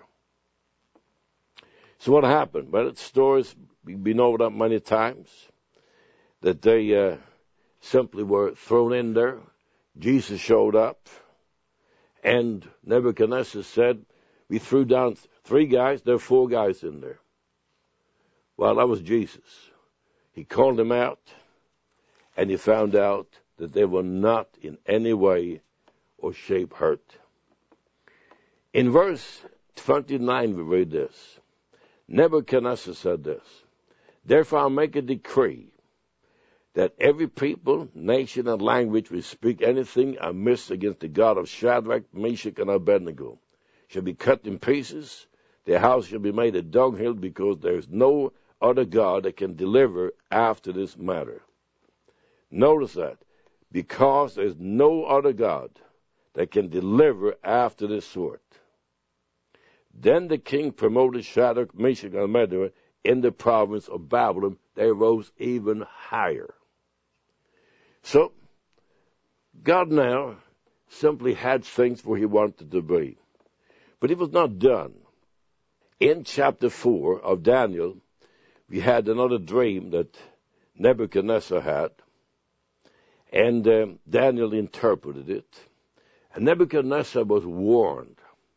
Speaker 2: So what happened? Well, it's stories we've been over that many times, that they uh, simply were thrown in there. Jesus showed up, and Nebuchadnezzar said, we threw down three guys, there are four guys in there. Well, that was Jesus. He called them out, and he found out that they were not in any way or shape hurt. In verse twenty-nine, we read this. Nebuchadnezzar said this, therefore I'll make a decree that every people, nation, and language which speak anything amiss against the God of Shadrach, Meshach, and Abednego shall be cut in pieces. Their house shall be made a dunghill, because there is no other God that can deliver after this matter. Notice that. Because there is no other God that can deliver after this sort. Then the king promoted Shadrach, Meshach, and Abednego in the province of Babylon. They rose even higher. So, God now simply had things where he wanted to be. But it was not done. In chapter four of Daniel, we had another dream that Nebuchadnezzar had. And um, Daniel interpreted it. And Nebuchadnezzar was warned.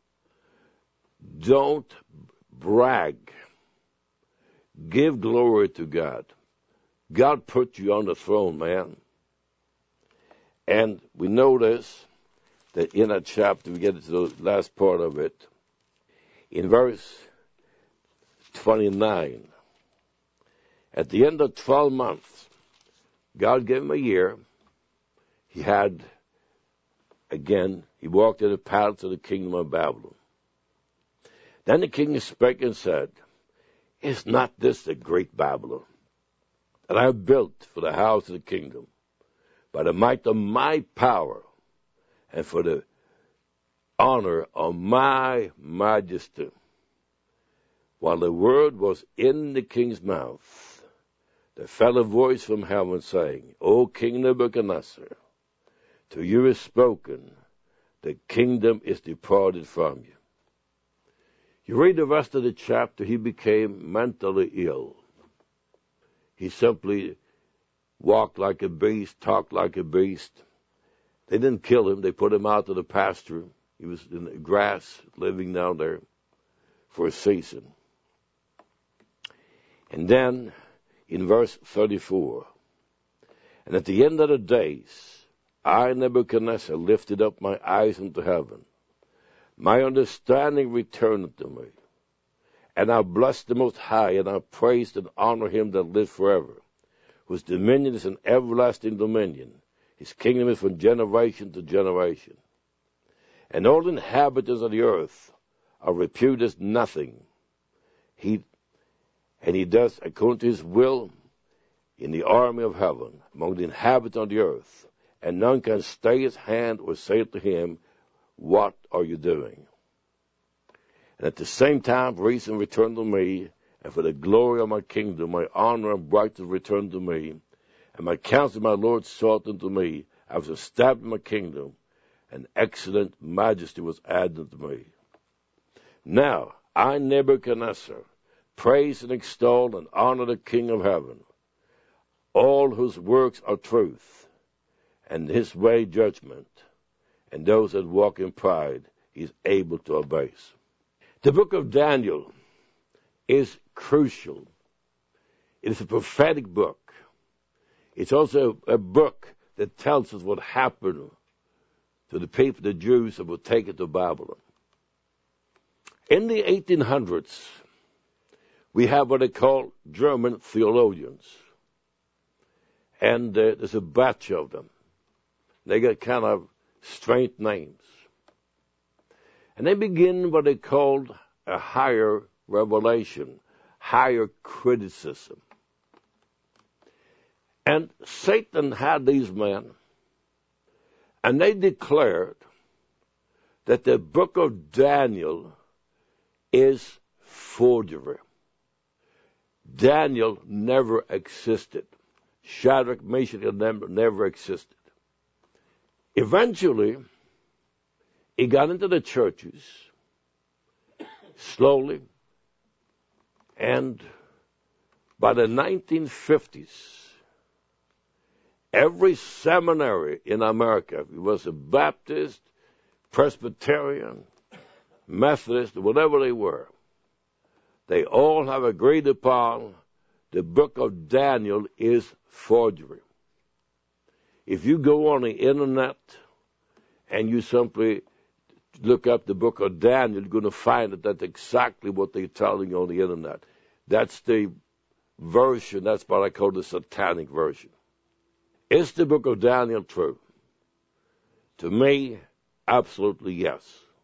Speaker 2: Don't brag. Give glory to God. God put you on the throne, man. And we notice that in that chapter, we get to the last part of it. In verse twenty-nine, at the end of twelve months, God gave him a year. He had, again, he walked in the paths of the kingdom of Babylon. Then the king spake and said, is not this the great Babylon that I have built for the house of the kingdom by the might of my power and for the honor of my majesty? While the word was in the king's mouth, there fell a voice from heaven saying, O King Nebuchadnezzar, to you is spoken, the kingdom is departed from you. You read the rest of the chapter, he became mentally ill. He simply walked like a beast, talked like a beast. They didn't kill him. They put him out to the pasture. He was in the grass, living down there for a season. And then, in verse thirty-four, and at the end of the days, I, Nebuchadnezzar, lifted up my eyes into heaven. My understanding returned to me. And I blessed the Most High, and I praised and honored him that lives forever, whose dominion is an everlasting dominion. His kingdom is from generation to generation. And all the inhabitants of the earth are reputed as nothing. He, and he does according to his will in the army of heaven, among the inhabitants of the earth. And none can stay his hand or say to him, what are you doing? And at the same time, reason returned to me, and for the glory of my kingdom, my honor and brightness returned to me, and my counsel, my Lord, sought unto me. I was established in my kingdom, and excellent majesty was added to me. Now, I, Nebuchadnezzar, praise and extol and honor the King of heaven, all whose works are truth, and his way judgment, and those that walk in pride he is able to abase. The book of Daniel is crucial. It is a prophetic book. It's also a book that tells us what happened to the people, the Jews, that were taken to Babylon. In the eighteen hundreds, we have what they call German theologians. And uh, there's a batch of them. They got kind of strange names. And they begin what they called a higher revelation, higher criticism. And Satan had these men, and they declared that the book of Daniel is forgery. Daniel never existed. Shadrach, Meshach, and Abednego never existed. Eventually, he got into the churches slowly, and by the nineteen fifties, every seminary in America, if it was a Baptist, Presbyterian, Methodist, whatever they were, they all have agreed upon the book of Daniel is forgery. If you go on the internet and you simply look up the book of Daniel, you're going to find that that's exactly what they're telling you on the internet. That's the version, that's what I call the satanic version. Is the book of Daniel true? To me, absolutely yes.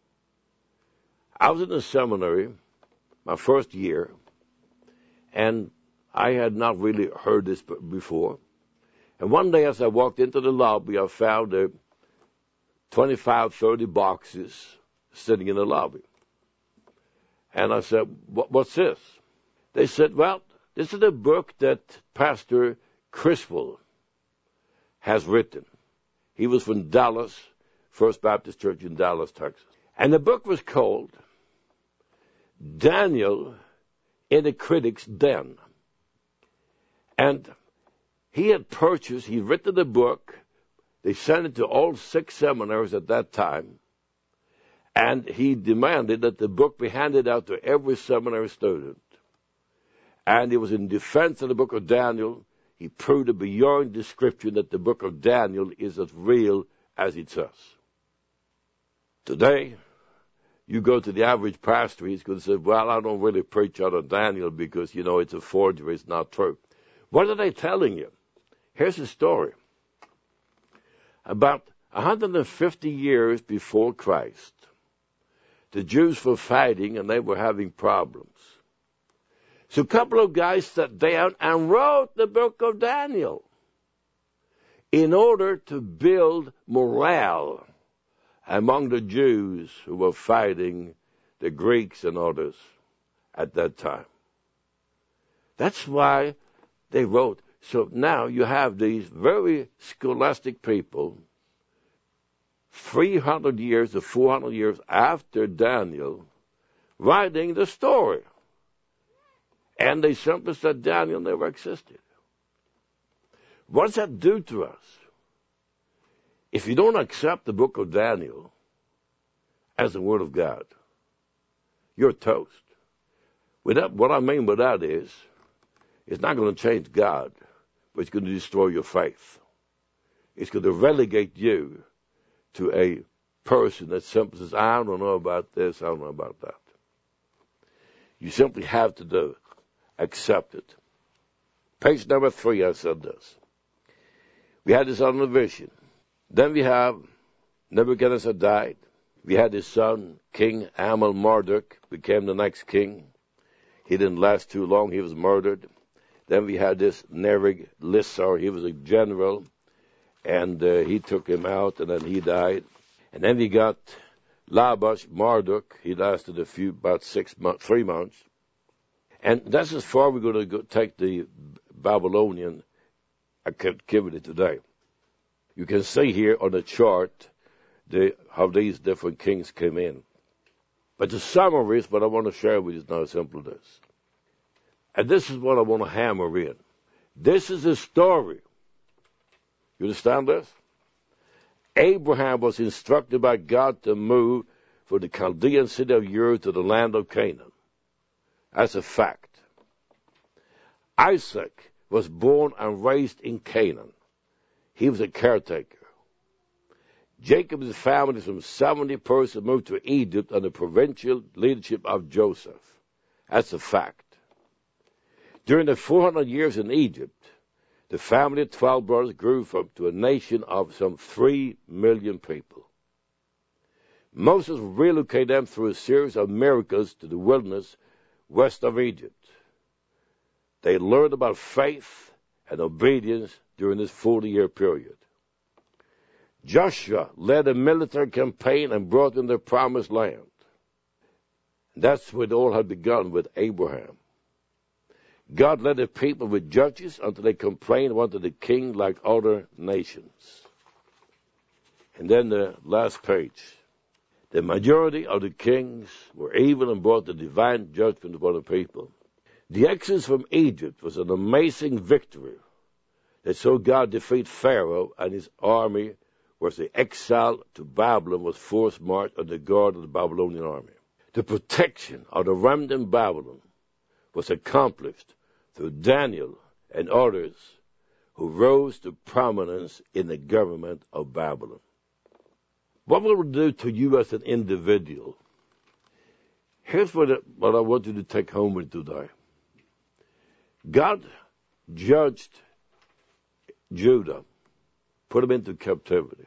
Speaker 2: I was in the seminary my first year, and I had not really heard this before. And one day as I walked into the lobby, I found a twenty-five, thirty boxes sitting in the lobby. And I said, what's this? They said, well, this is a book that Pastor Criswell has written. He was from Dallas, First Baptist Church in Dallas, Texas. And the book was called Daniel in the Critic's Den. And he had purchased, he'd written the book. They sent it to all six seminaries at that time. And he demanded that the book be handed out to every seminary student. And it was in defense of the book of Daniel. He proved it beyond description that the book of Daniel is as real as it says. Today, you go to the average pastor, he's going to say, well, I don't really preach out of Daniel because, you know, it's a forgery, it's not true. What are they telling you? Here's the story. About one hundred fifty years before Christ, the Jews were fighting and they were having problems. So a couple of guys sat down and wrote the book of Daniel in order to build morale among the Jews who were fighting the Greeks and others at that time. That's why they wrote. So now you have these very scholastic people, three hundred years or four hundred years after Daniel, writing the story. And they simply said Daniel never existed. What does that do to us? If you don't accept the book of Daniel as the Word of God, you're toast. With that, what I mean by that is, it's not going to change God, but it's going to destroy your faith. It's going to relegate you to a person that simply says, I don't know about this, I don't know about that. You simply have to do, accept it. Page number three, I said this. We had this on the vision. Then we have Nebuchadnezzar died. We had his son, King Amel-Marduk, became the next king. He didn't last too long. He was murdered. Then we had this Nerig-Lissar. He was a general, and uh, he took him out, and then he died. And then we got Labash-Marduk. He lasted a few, about six months, three months. And that's as far we're going to go, take the Babylonian captivity today. You can see here on the chart the, how these different kings came in. But the summary is what I want to share with you is now simple as this. And this is what I want to hammer in. This is a story. You understand this? Abraham was instructed by God to move from the Chaldean city of Ur to the land of Canaan. That's a fact. Isaac was born and raised in Canaan. He was a caretaker. Jacob's family from seventy persons moved to Egypt under the provincial leadership of Joseph. That's a fact. During the four hundred years in Egypt, the family of twelve brothers grew from to a nation of some three million people. Moses relocated them through a series of miracles to the wilderness west of Egypt. They learned about faith and obedience during this forty-year period. Joshua led a military campaign and brought them the promised land. That's where it all had begun with Abraham. God led the people with judges until they complained and wanted a king like other nations. And then the last page. The majority of the kings were evil and brought the divine judgment upon the people. The exodus from Egypt was an amazing victory that saw God defeat Pharaoh and his army, whereas the exile to Babylon was forced march under the guard of the Babylonian army. The protection of the remnant Babylon was accomplished through Daniel and others who rose to prominence in the government of Babylon. What will it do to you as an individual? Here's what, it, what I want you to take home with you today. God judged Judah, put them into captivity.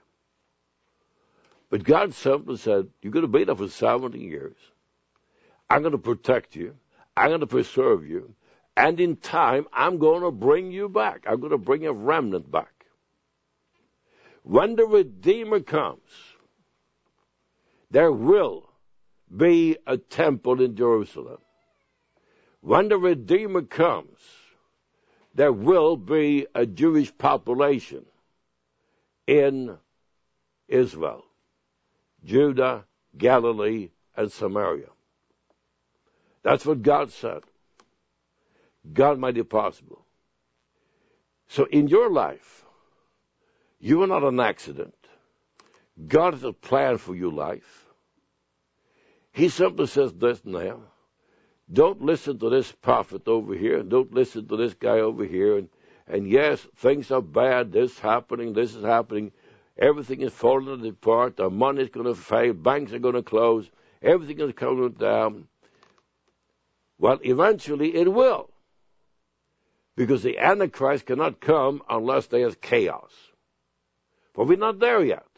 Speaker 2: But God simply said, you're going to be there for seventy years. I'm going to protect you. I'm going to preserve you. And in time, I'm going to bring you back. I'm going to bring a remnant back. When the Redeemer comes, there will be a temple in Jerusalem. When the Redeemer comes, there will be a Jewish population in Israel, Judah, Galilee, and Samaria. That's what God said. God made it possible. So in your life, you are not an accident. God has a plan for your life. He simply says this now. Don't listen to this prophet over here. Don't listen to this guy over here. And, and yes, things are bad. This is happening. This is happening. Everything is falling apart. Our money is going to fail. Banks are going to close. Everything is coming down. Well, eventually it will. Because the Antichrist cannot come unless there is chaos. But we're not there yet.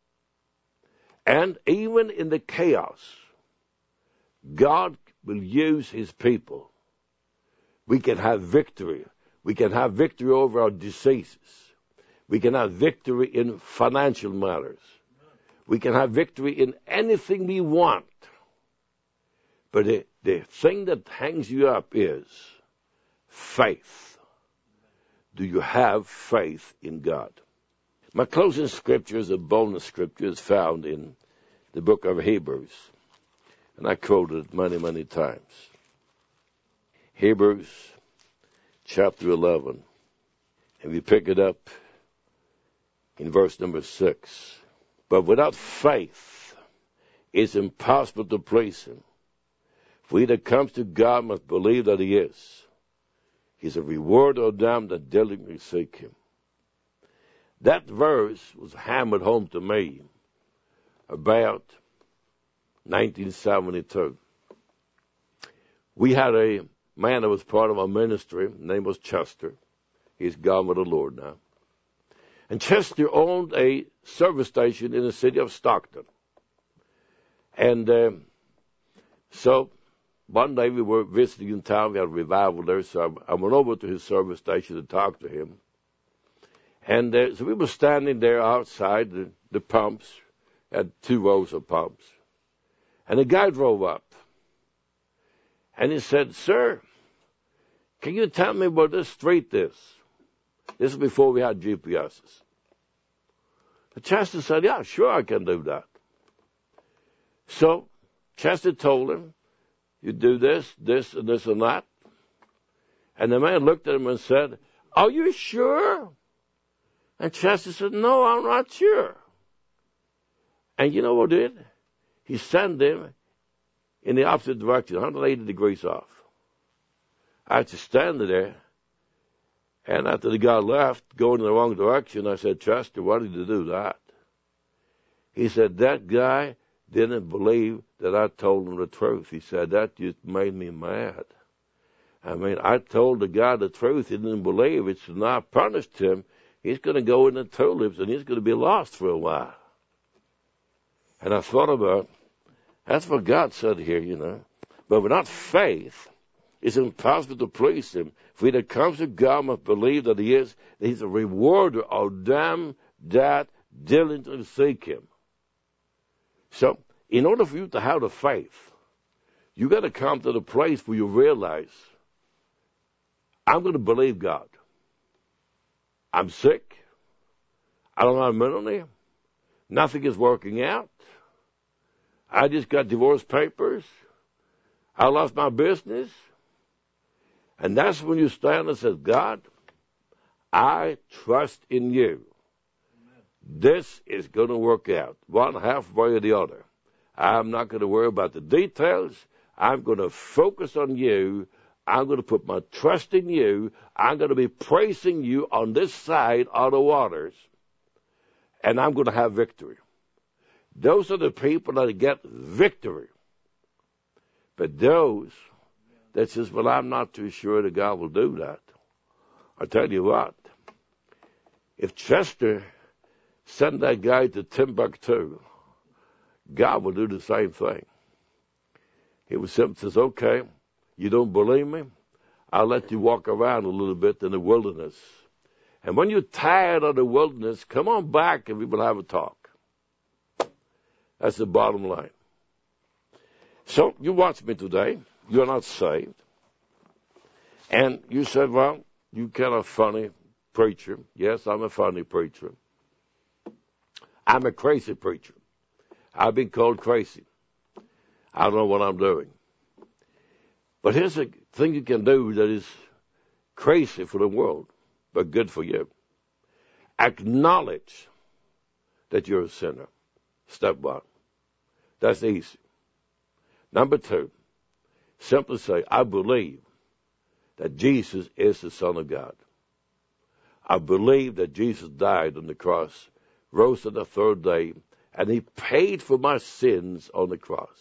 Speaker 2: And even in the chaos, God will use his people. We can have victory. We can have victory over our diseases. We can have victory in financial matters. We can have victory in anything we want. But the, the thing that hangs you up is faith. Do you have faith in God? My closing scripture is a bonus scripture. It's found in the book of Hebrews. And I quoted it many, many times. Hebrews chapter eleven. And we pick it up in verse number six. But without faith, it's impossible to please him. For he that comes to God must believe that he is. He's a rewarder of them that diligently seek him. That verse was hammered home to me about nineteen seventy-two. We had a man that was part of our ministry. His name was Chester. He's gone with the Lord now. And Chester owned a service station in the city of Stockton. And uh, so one day we were visiting in town. We had a revival there, so I, I went over to his service station to talk to him. And uh, so we were standing there outside the, the pumps, had two rows of pumps. And a guy drove up. And he said, "Sir, can you tell me where this street is?" This is before we had G P S's. The Chester said, "Yeah, sure, I can do that." So Chester told him, "You do this, this, and this, and that." And the man looked at him and said, "Are you sure?" And Chester said, "No, I'm not sure." And you know what he did? He sent him in the opposite direction, one hundred eighty degrees off. I had to stand there. And after the guy left, going in the wrong direction, I said, "Chester, why did you do that?" He said, "That guy didn't believe that I told him the truth." He said, "That just made me mad. I mean, I told the guy the truth. He didn't believe it, so now I punished him. He's going to go in the tulips, and he's going to be lost for a while." And I thought about, that's what God said here, you know. But without faith, it's impossible to please him. For he that comes to God must believe that he is, that he's a rewarder of them that diligently seek him. So, in order for you to have the faith, you got to come to the place where you realize, I'm going to believe God. I'm sick. I don't have money. Nothing is working out. I just got divorce papers. I lost my business. And that's when you stand and say, "God, I trust in you. This is going to work out, one halfway or the other. I'm not going to worry about the details. I'm going to focus on you. I'm going to put my trust in you. I'm going to be praising you on this side of the waters. And I'm going to have victory." Those are the people that get victory. But those that says, "Well, I'm not too sure that God will do that." I tell you what, if Chester sent that guy to Timbuktu, God will do the same thing. He would simply says, "Okay, you don't believe me? I'll let you walk around a little bit in the wilderness. And when you're tired of the wilderness, come on back and we will have a talk." That's the bottom line. So you watch me today. You're not saved. And you said, "Well, you kind of funny preacher." Yes, I'm a funny preacher. I'm a crazy preacher. I've been called crazy. I don't know what I'm doing. But here's a thing you can do that is crazy for the world, but good for you. Acknowledge that you're a sinner. Step one. That's easy. Number two, simply say, "I believe that Jesus is the Son of God. I believe that Jesus died on the cross, rose on the third day, and he paid for my sins on the cross.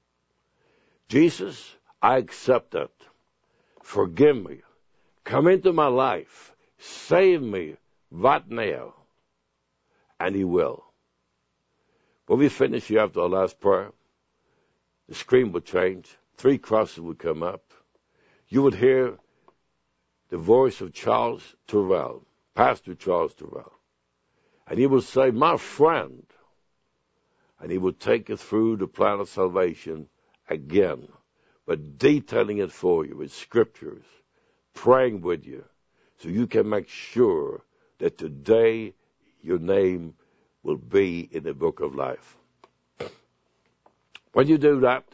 Speaker 2: Jesus, I accept that. Forgive me. Come into my life. Save me right now." And he will. When we finish here after our last prayer, the screen would change. Three crosses would come up. You would hear the voice of Charles Terrell, Pastor Charles Terrell. And he would say, "My friend." And he would take you through the plan of salvation again, but detailing it for you with scriptures, praying with you, so you can make sure that today your name will be in the book of life. When you do that,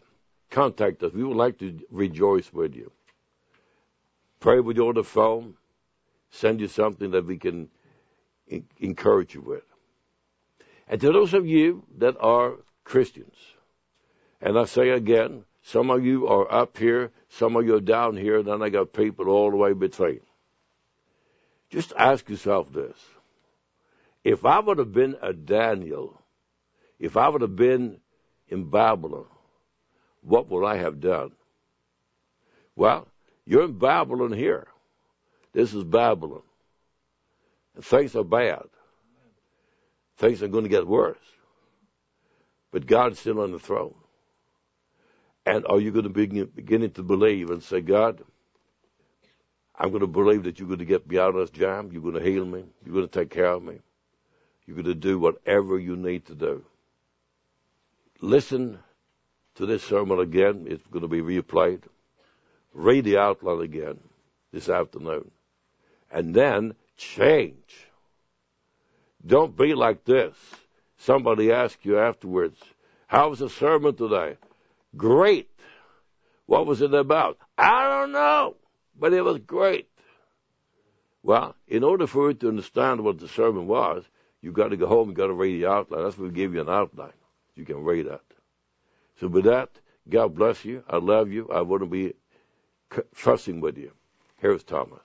Speaker 2: contact us. We would like to rejoice with you. Pray with you on the phone. Send you something that we can in- encourage you with. And to those of you that are Christians, and I say again, some of you are up here, some of you are down here, and then I got people all the way between. Just ask yourself this. If I would have been a Daniel, if I would have been in Babylon, what would I have done? Well, you're in Babylon here. This is Babylon. And things are bad. Things are going to get worse. But God's still on the throne. And are you going to be beginning to believe and say, God, I'm going to believe that you're going to get me out of this jam. You're going to heal me. You're going to take care of me. You're going to do whatever you need to do. Listen to this sermon again. It's going to be replayed. Read the outline again this afternoon. And then change. Don't be like this. Somebody asks you afterwards, how was the sermon today? Great. What was it about? I don't know, but it was great. Well, in order for you to understand what the sermon was, you've got to go home and got to read the outline. That's why we give you an outline. You can read that. So with that, God bless you. I love you. I want to be trusting with you. Here's Thomas.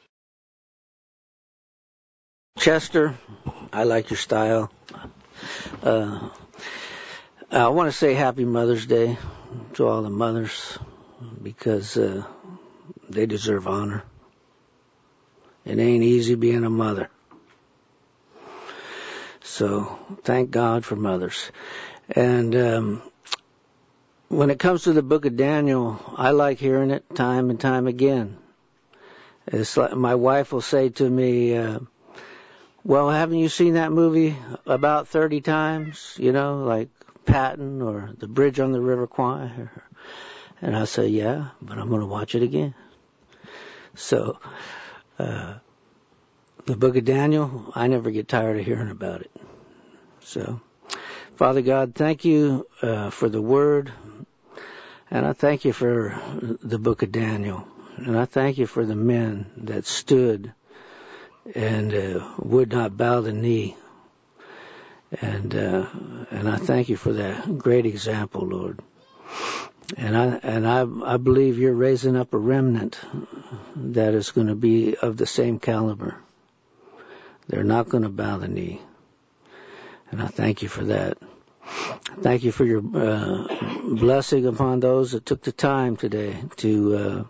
Speaker 3: Chester, I like your style. Uh, I want to say Happy Mother's Day to all the mothers because uh, they deserve honor. It ain't easy being a mother. So thank God for mothers. And um, when it comes to the book of Daniel, I like hearing it time and time again. It's like my wife will say to me, uh, well, haven't you seen that movie about thirty times? You know, like Patton or The Bridge on the River Kwai? And I say, yeah, but I'm going to watch it again. So, uh, the book of Daniel, I never get tired of hearing about it. So, Father God, thank you uh, for the word. And I thank you for the book of Daniel. And I thank you for the men that stood and uh, would not bow the knee. And uh, and I thank you for that great example, Lord. And I and I I believe you're raising up a remnant that is going to be of the same caliber. They're not going to bow the knee. And I thank you for that. Thank you for your uh, blessing upon those that took the time today to uh,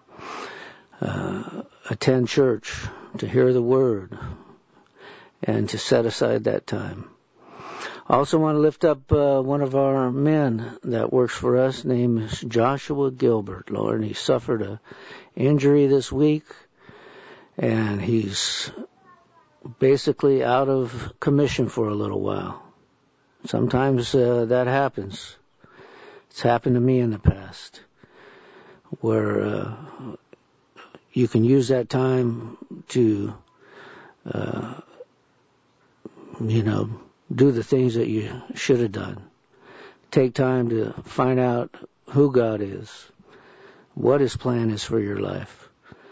Speaker 3: uh, attend church, to hear the word, and to set aside that time. I also want to lift up uh, one of our men that works for us, named is Joshua Gilbert, Lord. And he suffered a injury this week, and he's basically out of commission for a little while. Sometimes uh, that happens. It's happened to me in the past, where uh, you can use that time to, uh, you know, do the things that you should have done. Take time to find out who God is, what His plan is for your life,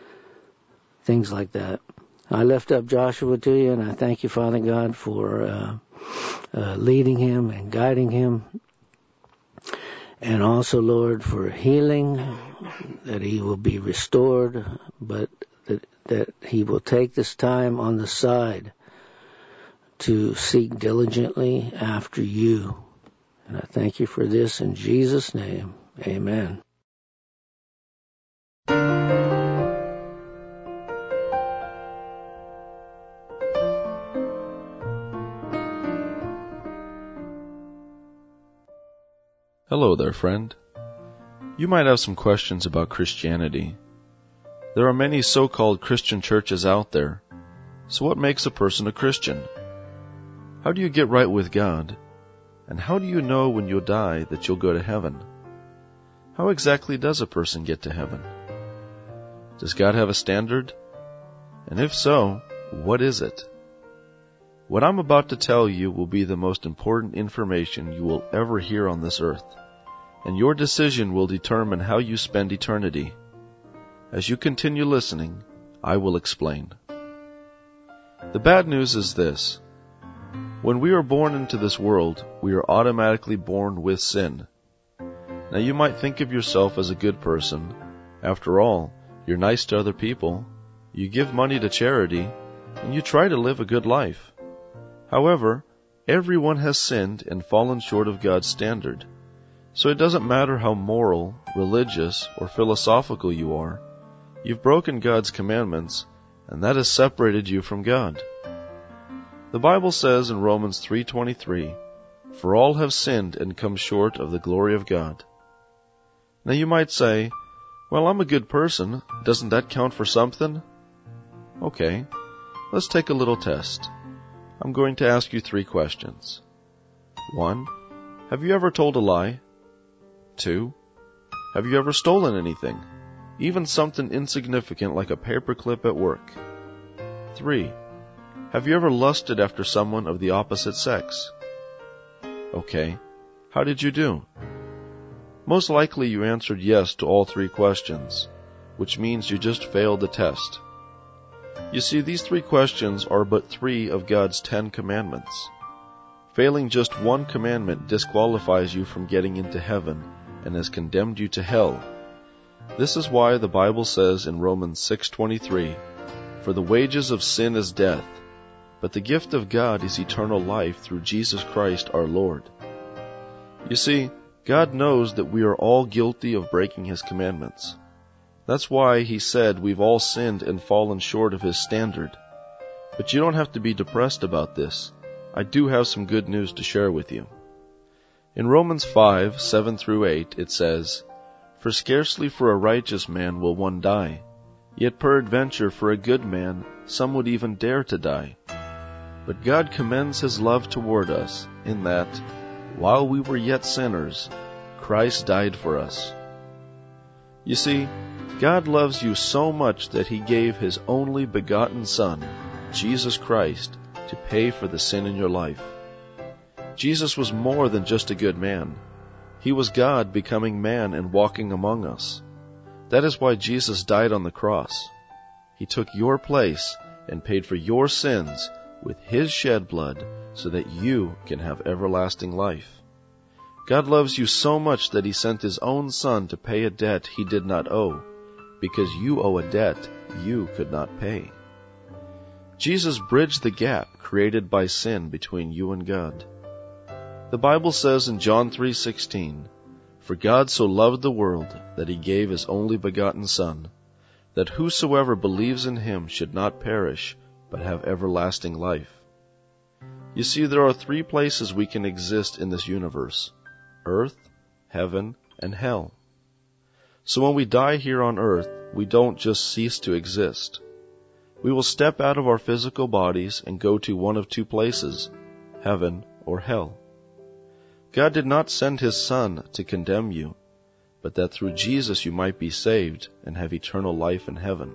Speaker 3: things like that. I lift up Joshua to you, and I thank you, Father God, for uh, uh, leading him and guiding him. And also, Lord, for healing, that he will be restored, but that, that he will take this time on the side to seek diligently after you. And I thank you for this in Jesus' name. Amen.
Speaker 1: Hello there, friend. You might have some questions about Christianity. There are many so-called Christian churches out there. So what makes a person a Christian? How do you get right with God? And how do you know when you'll die that you'll go to heaven? How exactly does a person get to heaven? Does God have a standard? And if so, what is it? What I'm about to tell you will be the most important information you will ever hear on this earth. and your decision will determine how you spend eternity. As you continue listening, I will explain. The bad news is this. When we are born into this world, we are automatically born with sin. Now you might think of yourself as a good person. After all, you're nice to other people, you give money to charity, and you try to live a good life. However, everyone has sinned and fallen short of God's standard. So it doesn't matter how moral, religious, or philosophical you are, you've broken God's commandments, and that has separated you from God. The Bible says in Romans three twenty-three, "For all have sinned and come short of the glory of God." Now you might say, "Well, I'm a good person. Doesn't that count for something?" Okay, let's take a little test. I'm going to ask you three questions. One, have you ever told a lie? Two, have you ever stolen anything, even something insignificant like a paperclip at work? Three, have you ever lusted after someone of the opposite sex? Okay, how did you do? Most likely you answered yes to all three questions, which means you just failed the test. You see, these three questions are but three of God's Ten Commandments. Failing just one commandment disqualifies you from getting into heaven and has condemned you to hell. This is why the Bible says in Romans six twenty-three, "For the wages of sin is death, but the gift of God is eternal life through Jesus Christ our Lord." You see, God knows that we are all guilty of breaking His commandments. That's why He said we've all sinned and fallen short of His standard. But you don't have to be depressed about this. I do have some good news to share with you. In Romans five, seven through eight, it says, "For scarcely for a righteous man will one die, yet peradventure for a good man some would even dare to die. But God commends His love toward us, in that, while we were yet sinners, Christ died for us." You see, God loves you so much that He gave His only begotten Son, Jesus Christ, to pay for the sin in your life. Jesus was more than just a good man. He was God becoming man and walking among us. That is why Jesus died on the cross. He took your place and paid for your sins with His shed blood so that you can have everlasting life. God loves you so much that He sent His own Son to pay a debt He did not owe, because you owe a debt you could not pay. Jesus bridged the gap created by sin between you and God. The Bible says in John three sixteen, "For God so loved the world that He gave His only begotten Son, that whosoever believes in Him should not perish, but have everlasting life." You see, there are three places we can exist in this universe: earth, heaven, and hell. So when we die here on earth, we don't just cease to exist. We will step out of our physical bodies and go to one of two places, heaven or hell. God did not send His Son to condemn you, but that through Jesus you might be saved and have eternal life in heaven.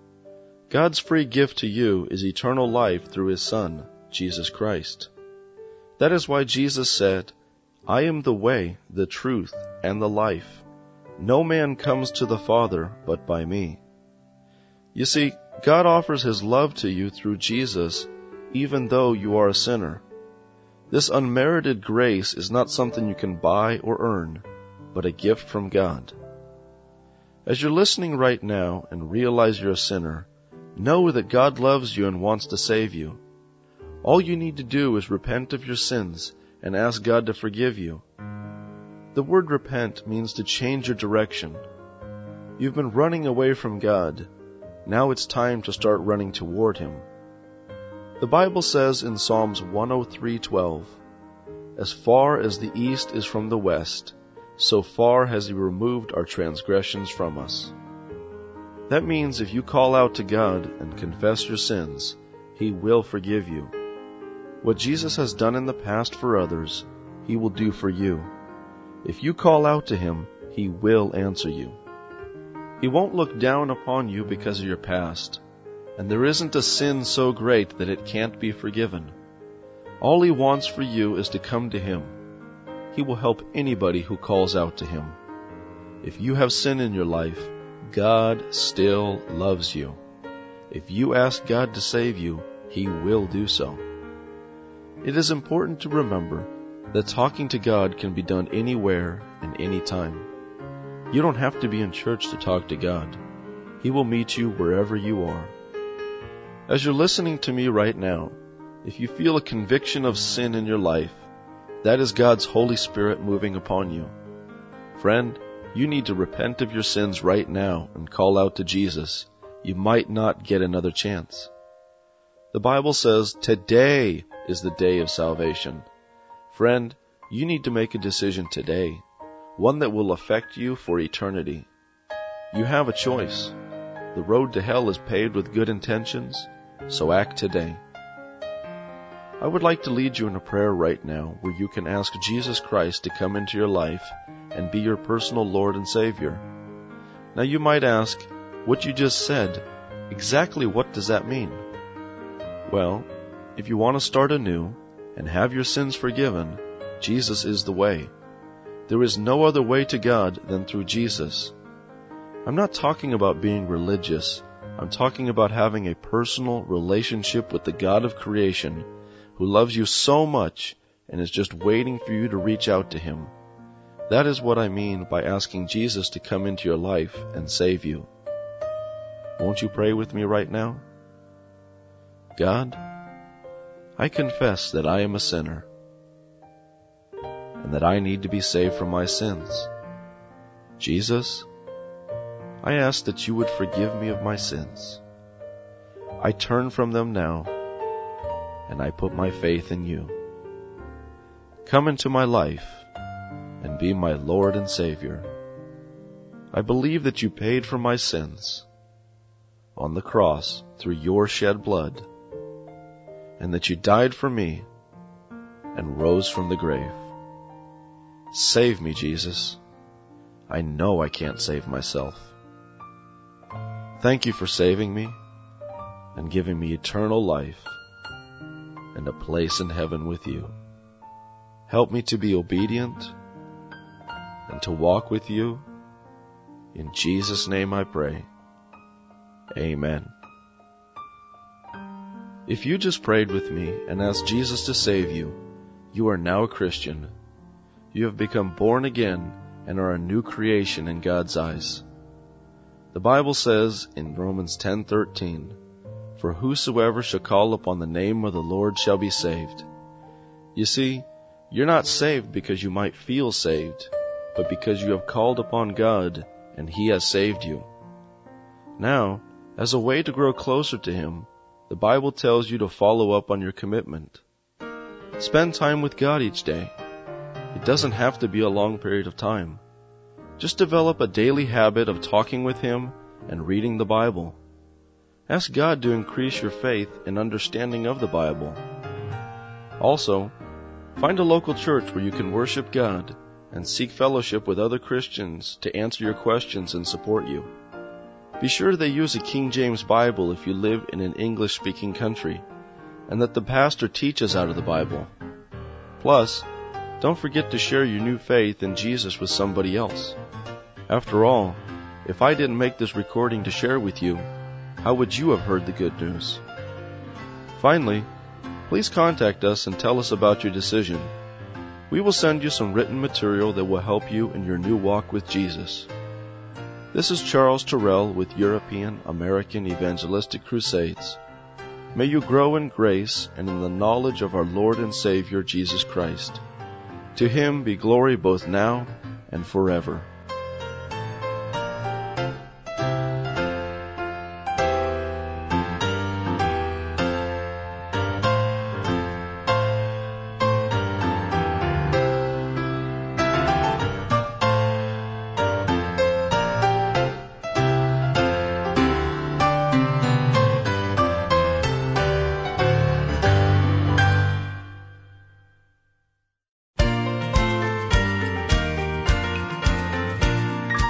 Speaker 1: God's free gift to you is eternal life through His Son, Jesus Christ. That is why Jesus said, "I am the way, the truth, and the life. No man comes to the Father but by me." You see, God offers His love to you through Jesus, even though you are a sinner. This unmerited grace is not something you can buy or earn, but a gift from God. As you're listening right now and realize you're a sinner, know that God loves you and wants to save you. All you need to do is repent of your sins and ask God to forgive you. The word repent means to change your direction. You've been running away from God. Now it's time to start running toward Him. The Bible says in Psalms one oh three twelve, "As far as the east is from the west, so far has He removed our transgressions from us." That means if you call out to God and confess your sins, He will forgive you. What Jesus has done in the past for others, He will do for you. If you call out to Him, He will answer you. He won't look down upon you because of your past, and there isn't a sin so great that it can't be forgiven. All He wants for you is to come to Him.
Speaker 4: He will help anybody who calls out to Him. If you have sin in your life, God still loves you. If you ask God to save you, He will do so. It is important to remember that talking to God can be done anywhere and anytime. You don't have to be in church to talk to God. He will meet you wherever you are. As you're listening to me right now, if you feel a conviction of sin in your life, that is God's Holy Spirit moving upon you. Friend, you need to repent of your sins right now and call out to Jesus. You might not get another chance. The Bible says today is the day of salvation. Friend, you need to make a decision today, one that will affect you for eternity. You have a choice. The road to hell is paved with good intentions, so act today. I would like to lead you in a prayer right now where you can ask Jesus Christ to come into your life and be your personal Lord and Savior. Now you might ask, what you just said, exactly what does that mean? Well, if you want to start anew and have your sins forgiven, Jesus is the way. There is no other way to God than through Jesus. I'm not talking about being religious. I'm talking about having a personal relationship with the God of creation who loves you so much and is just waiting for you to reach out to Him. That is what I mean by asking Jesus to come into your life and save you. Won't you pray with me right now? God, I confess that I am a sinner and that I need to be saved from my sins. Jesus, I ask that you would forgive me of my sins. I turn from them now, and I put my faith in you. Come into my life and be my Lord and Savior. I believe that you paid for my sins on the cross through your shed blood, and that you died for me and rose from the grave. Save me, Jesus. I know I can't save myself. Thank you for saving me and giving me eternal life and a place in heaven with you. Help me to be obedient and to walk with you. In Jesus' name I pray. Amen. If you just prayed with me and asked Jesus to save you, you are now a Christian. You have become born again and are a new creation in God's eyes. The Bible says in Romans ten thirteen, "For whosoever shall call upon the name of the Lord shall be saved." You see, you're not saved because you might feel saved, but because you have called upon God and He has saved you. Now, as a way to grow closer to Him, the Bible tells you to follow up on your commitment. Spend time with God each day. It doesn't have to be a long period of time. Just develop a daily habit of talking with Him and reading the Bible. Ask God to increase your faith and understanding of the Bible. Also, find a local church where you can worship God and seek fellowship with other Christians to answer your questions and support you. Be sure they use a King James Bible if you live in an English-speaking country, and that the pastor teaches out of the Bible. Plus, don't forget to share your new faith in Jesus with somebody else. After all, if I didn't make this recording to share with you, how would you have heard the good news? Finally, please contact us and tell us about your decision. We will send you some written material that will help you in your new walk with Jesus. This is Charles Terrell with European American Evangelistic Crusades. May you grow in grace and in the knowledge of our Lord and Savior Jesus Christ. To Him be glory both now and forever.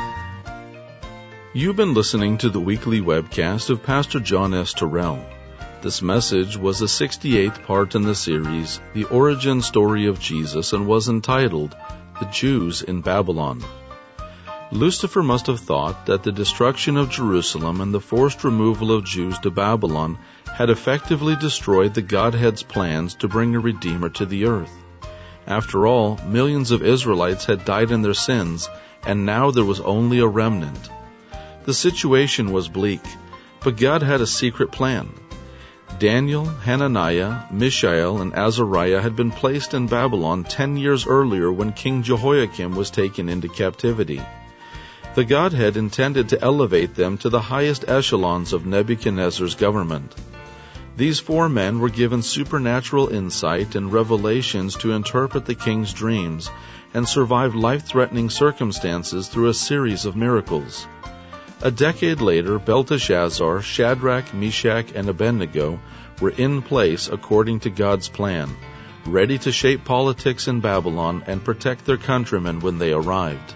Speaker 1: You've been listening to the weekly webcast of Pastor John S. Terrell. This message was the sixty-eighth part in the series, The Origin Story of Jesus, and was entitled, The Jews in Babylon. Lucifer must have thought that the destruction of Jerusalem and the forced removal of Jews to Babylon had effectively destroyed the Godhead's plans to bring a Redeemer to the earth. After all, millions of Israelites had died in their sins, and now there was only a remnant. The situation was bleak, but God had a secret plan. Daniel, Hananiah, Mishael, and Azariah had been placed in Babylon ten years earlier when King Jehoiakim was taken into captivity. The Godhead intended to elevate them to the highest echelons of Nebuchadnezzar's government. These four men were given supernatural insight and revelations to interpret the king's dreams and survive life-threatening circumstances through a series of miracles. A decade later, Belteshazzar, Shadrach, Meshach, and Abednego were in place according to God's plan, ready to shape politics in Babylon and protect their countrymen when they arrived.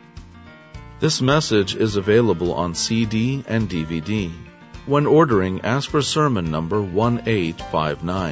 Speaker 1: This message is available on C D and D V D. When ordering, ask for sermon number one eight five nine.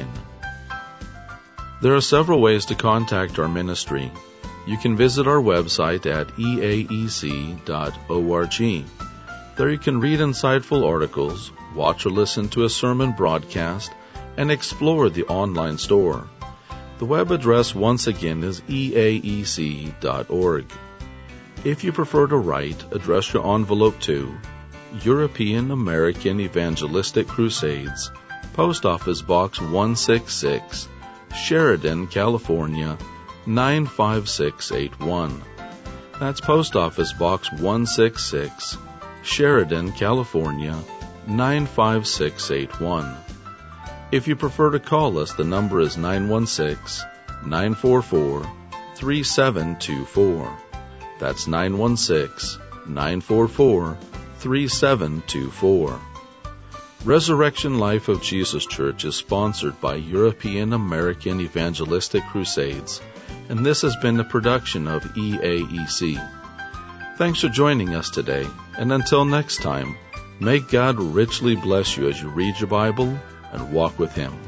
Speaker 1: There are several ways to contact our ministry. You can visit our website at e a e c dot org. There you can read insightful articles, watch or listen to a sermon broadcast, and explore the online store. The web address once again is e a e c dot org. If you prefer to write, address your envelope to European American Evangelistic Crusades, Post Office Box one sixty-six, Sheridan, California, nine five six eight one. That's Post Office Box one sixty-six, Sheridan, California, nine five six eight one. If you prefer to call us, the number is nine one six, nine four four, three seven two four. That's nine one six, nine four four, three seven two four. Resurrection Life of Jesus Church is sponsored by European American Evangelistic Crusades, and this has been a production of E A E C. Thanks for joining us today, and until next time, may God richly bless you as you read your Bible and walk with Him.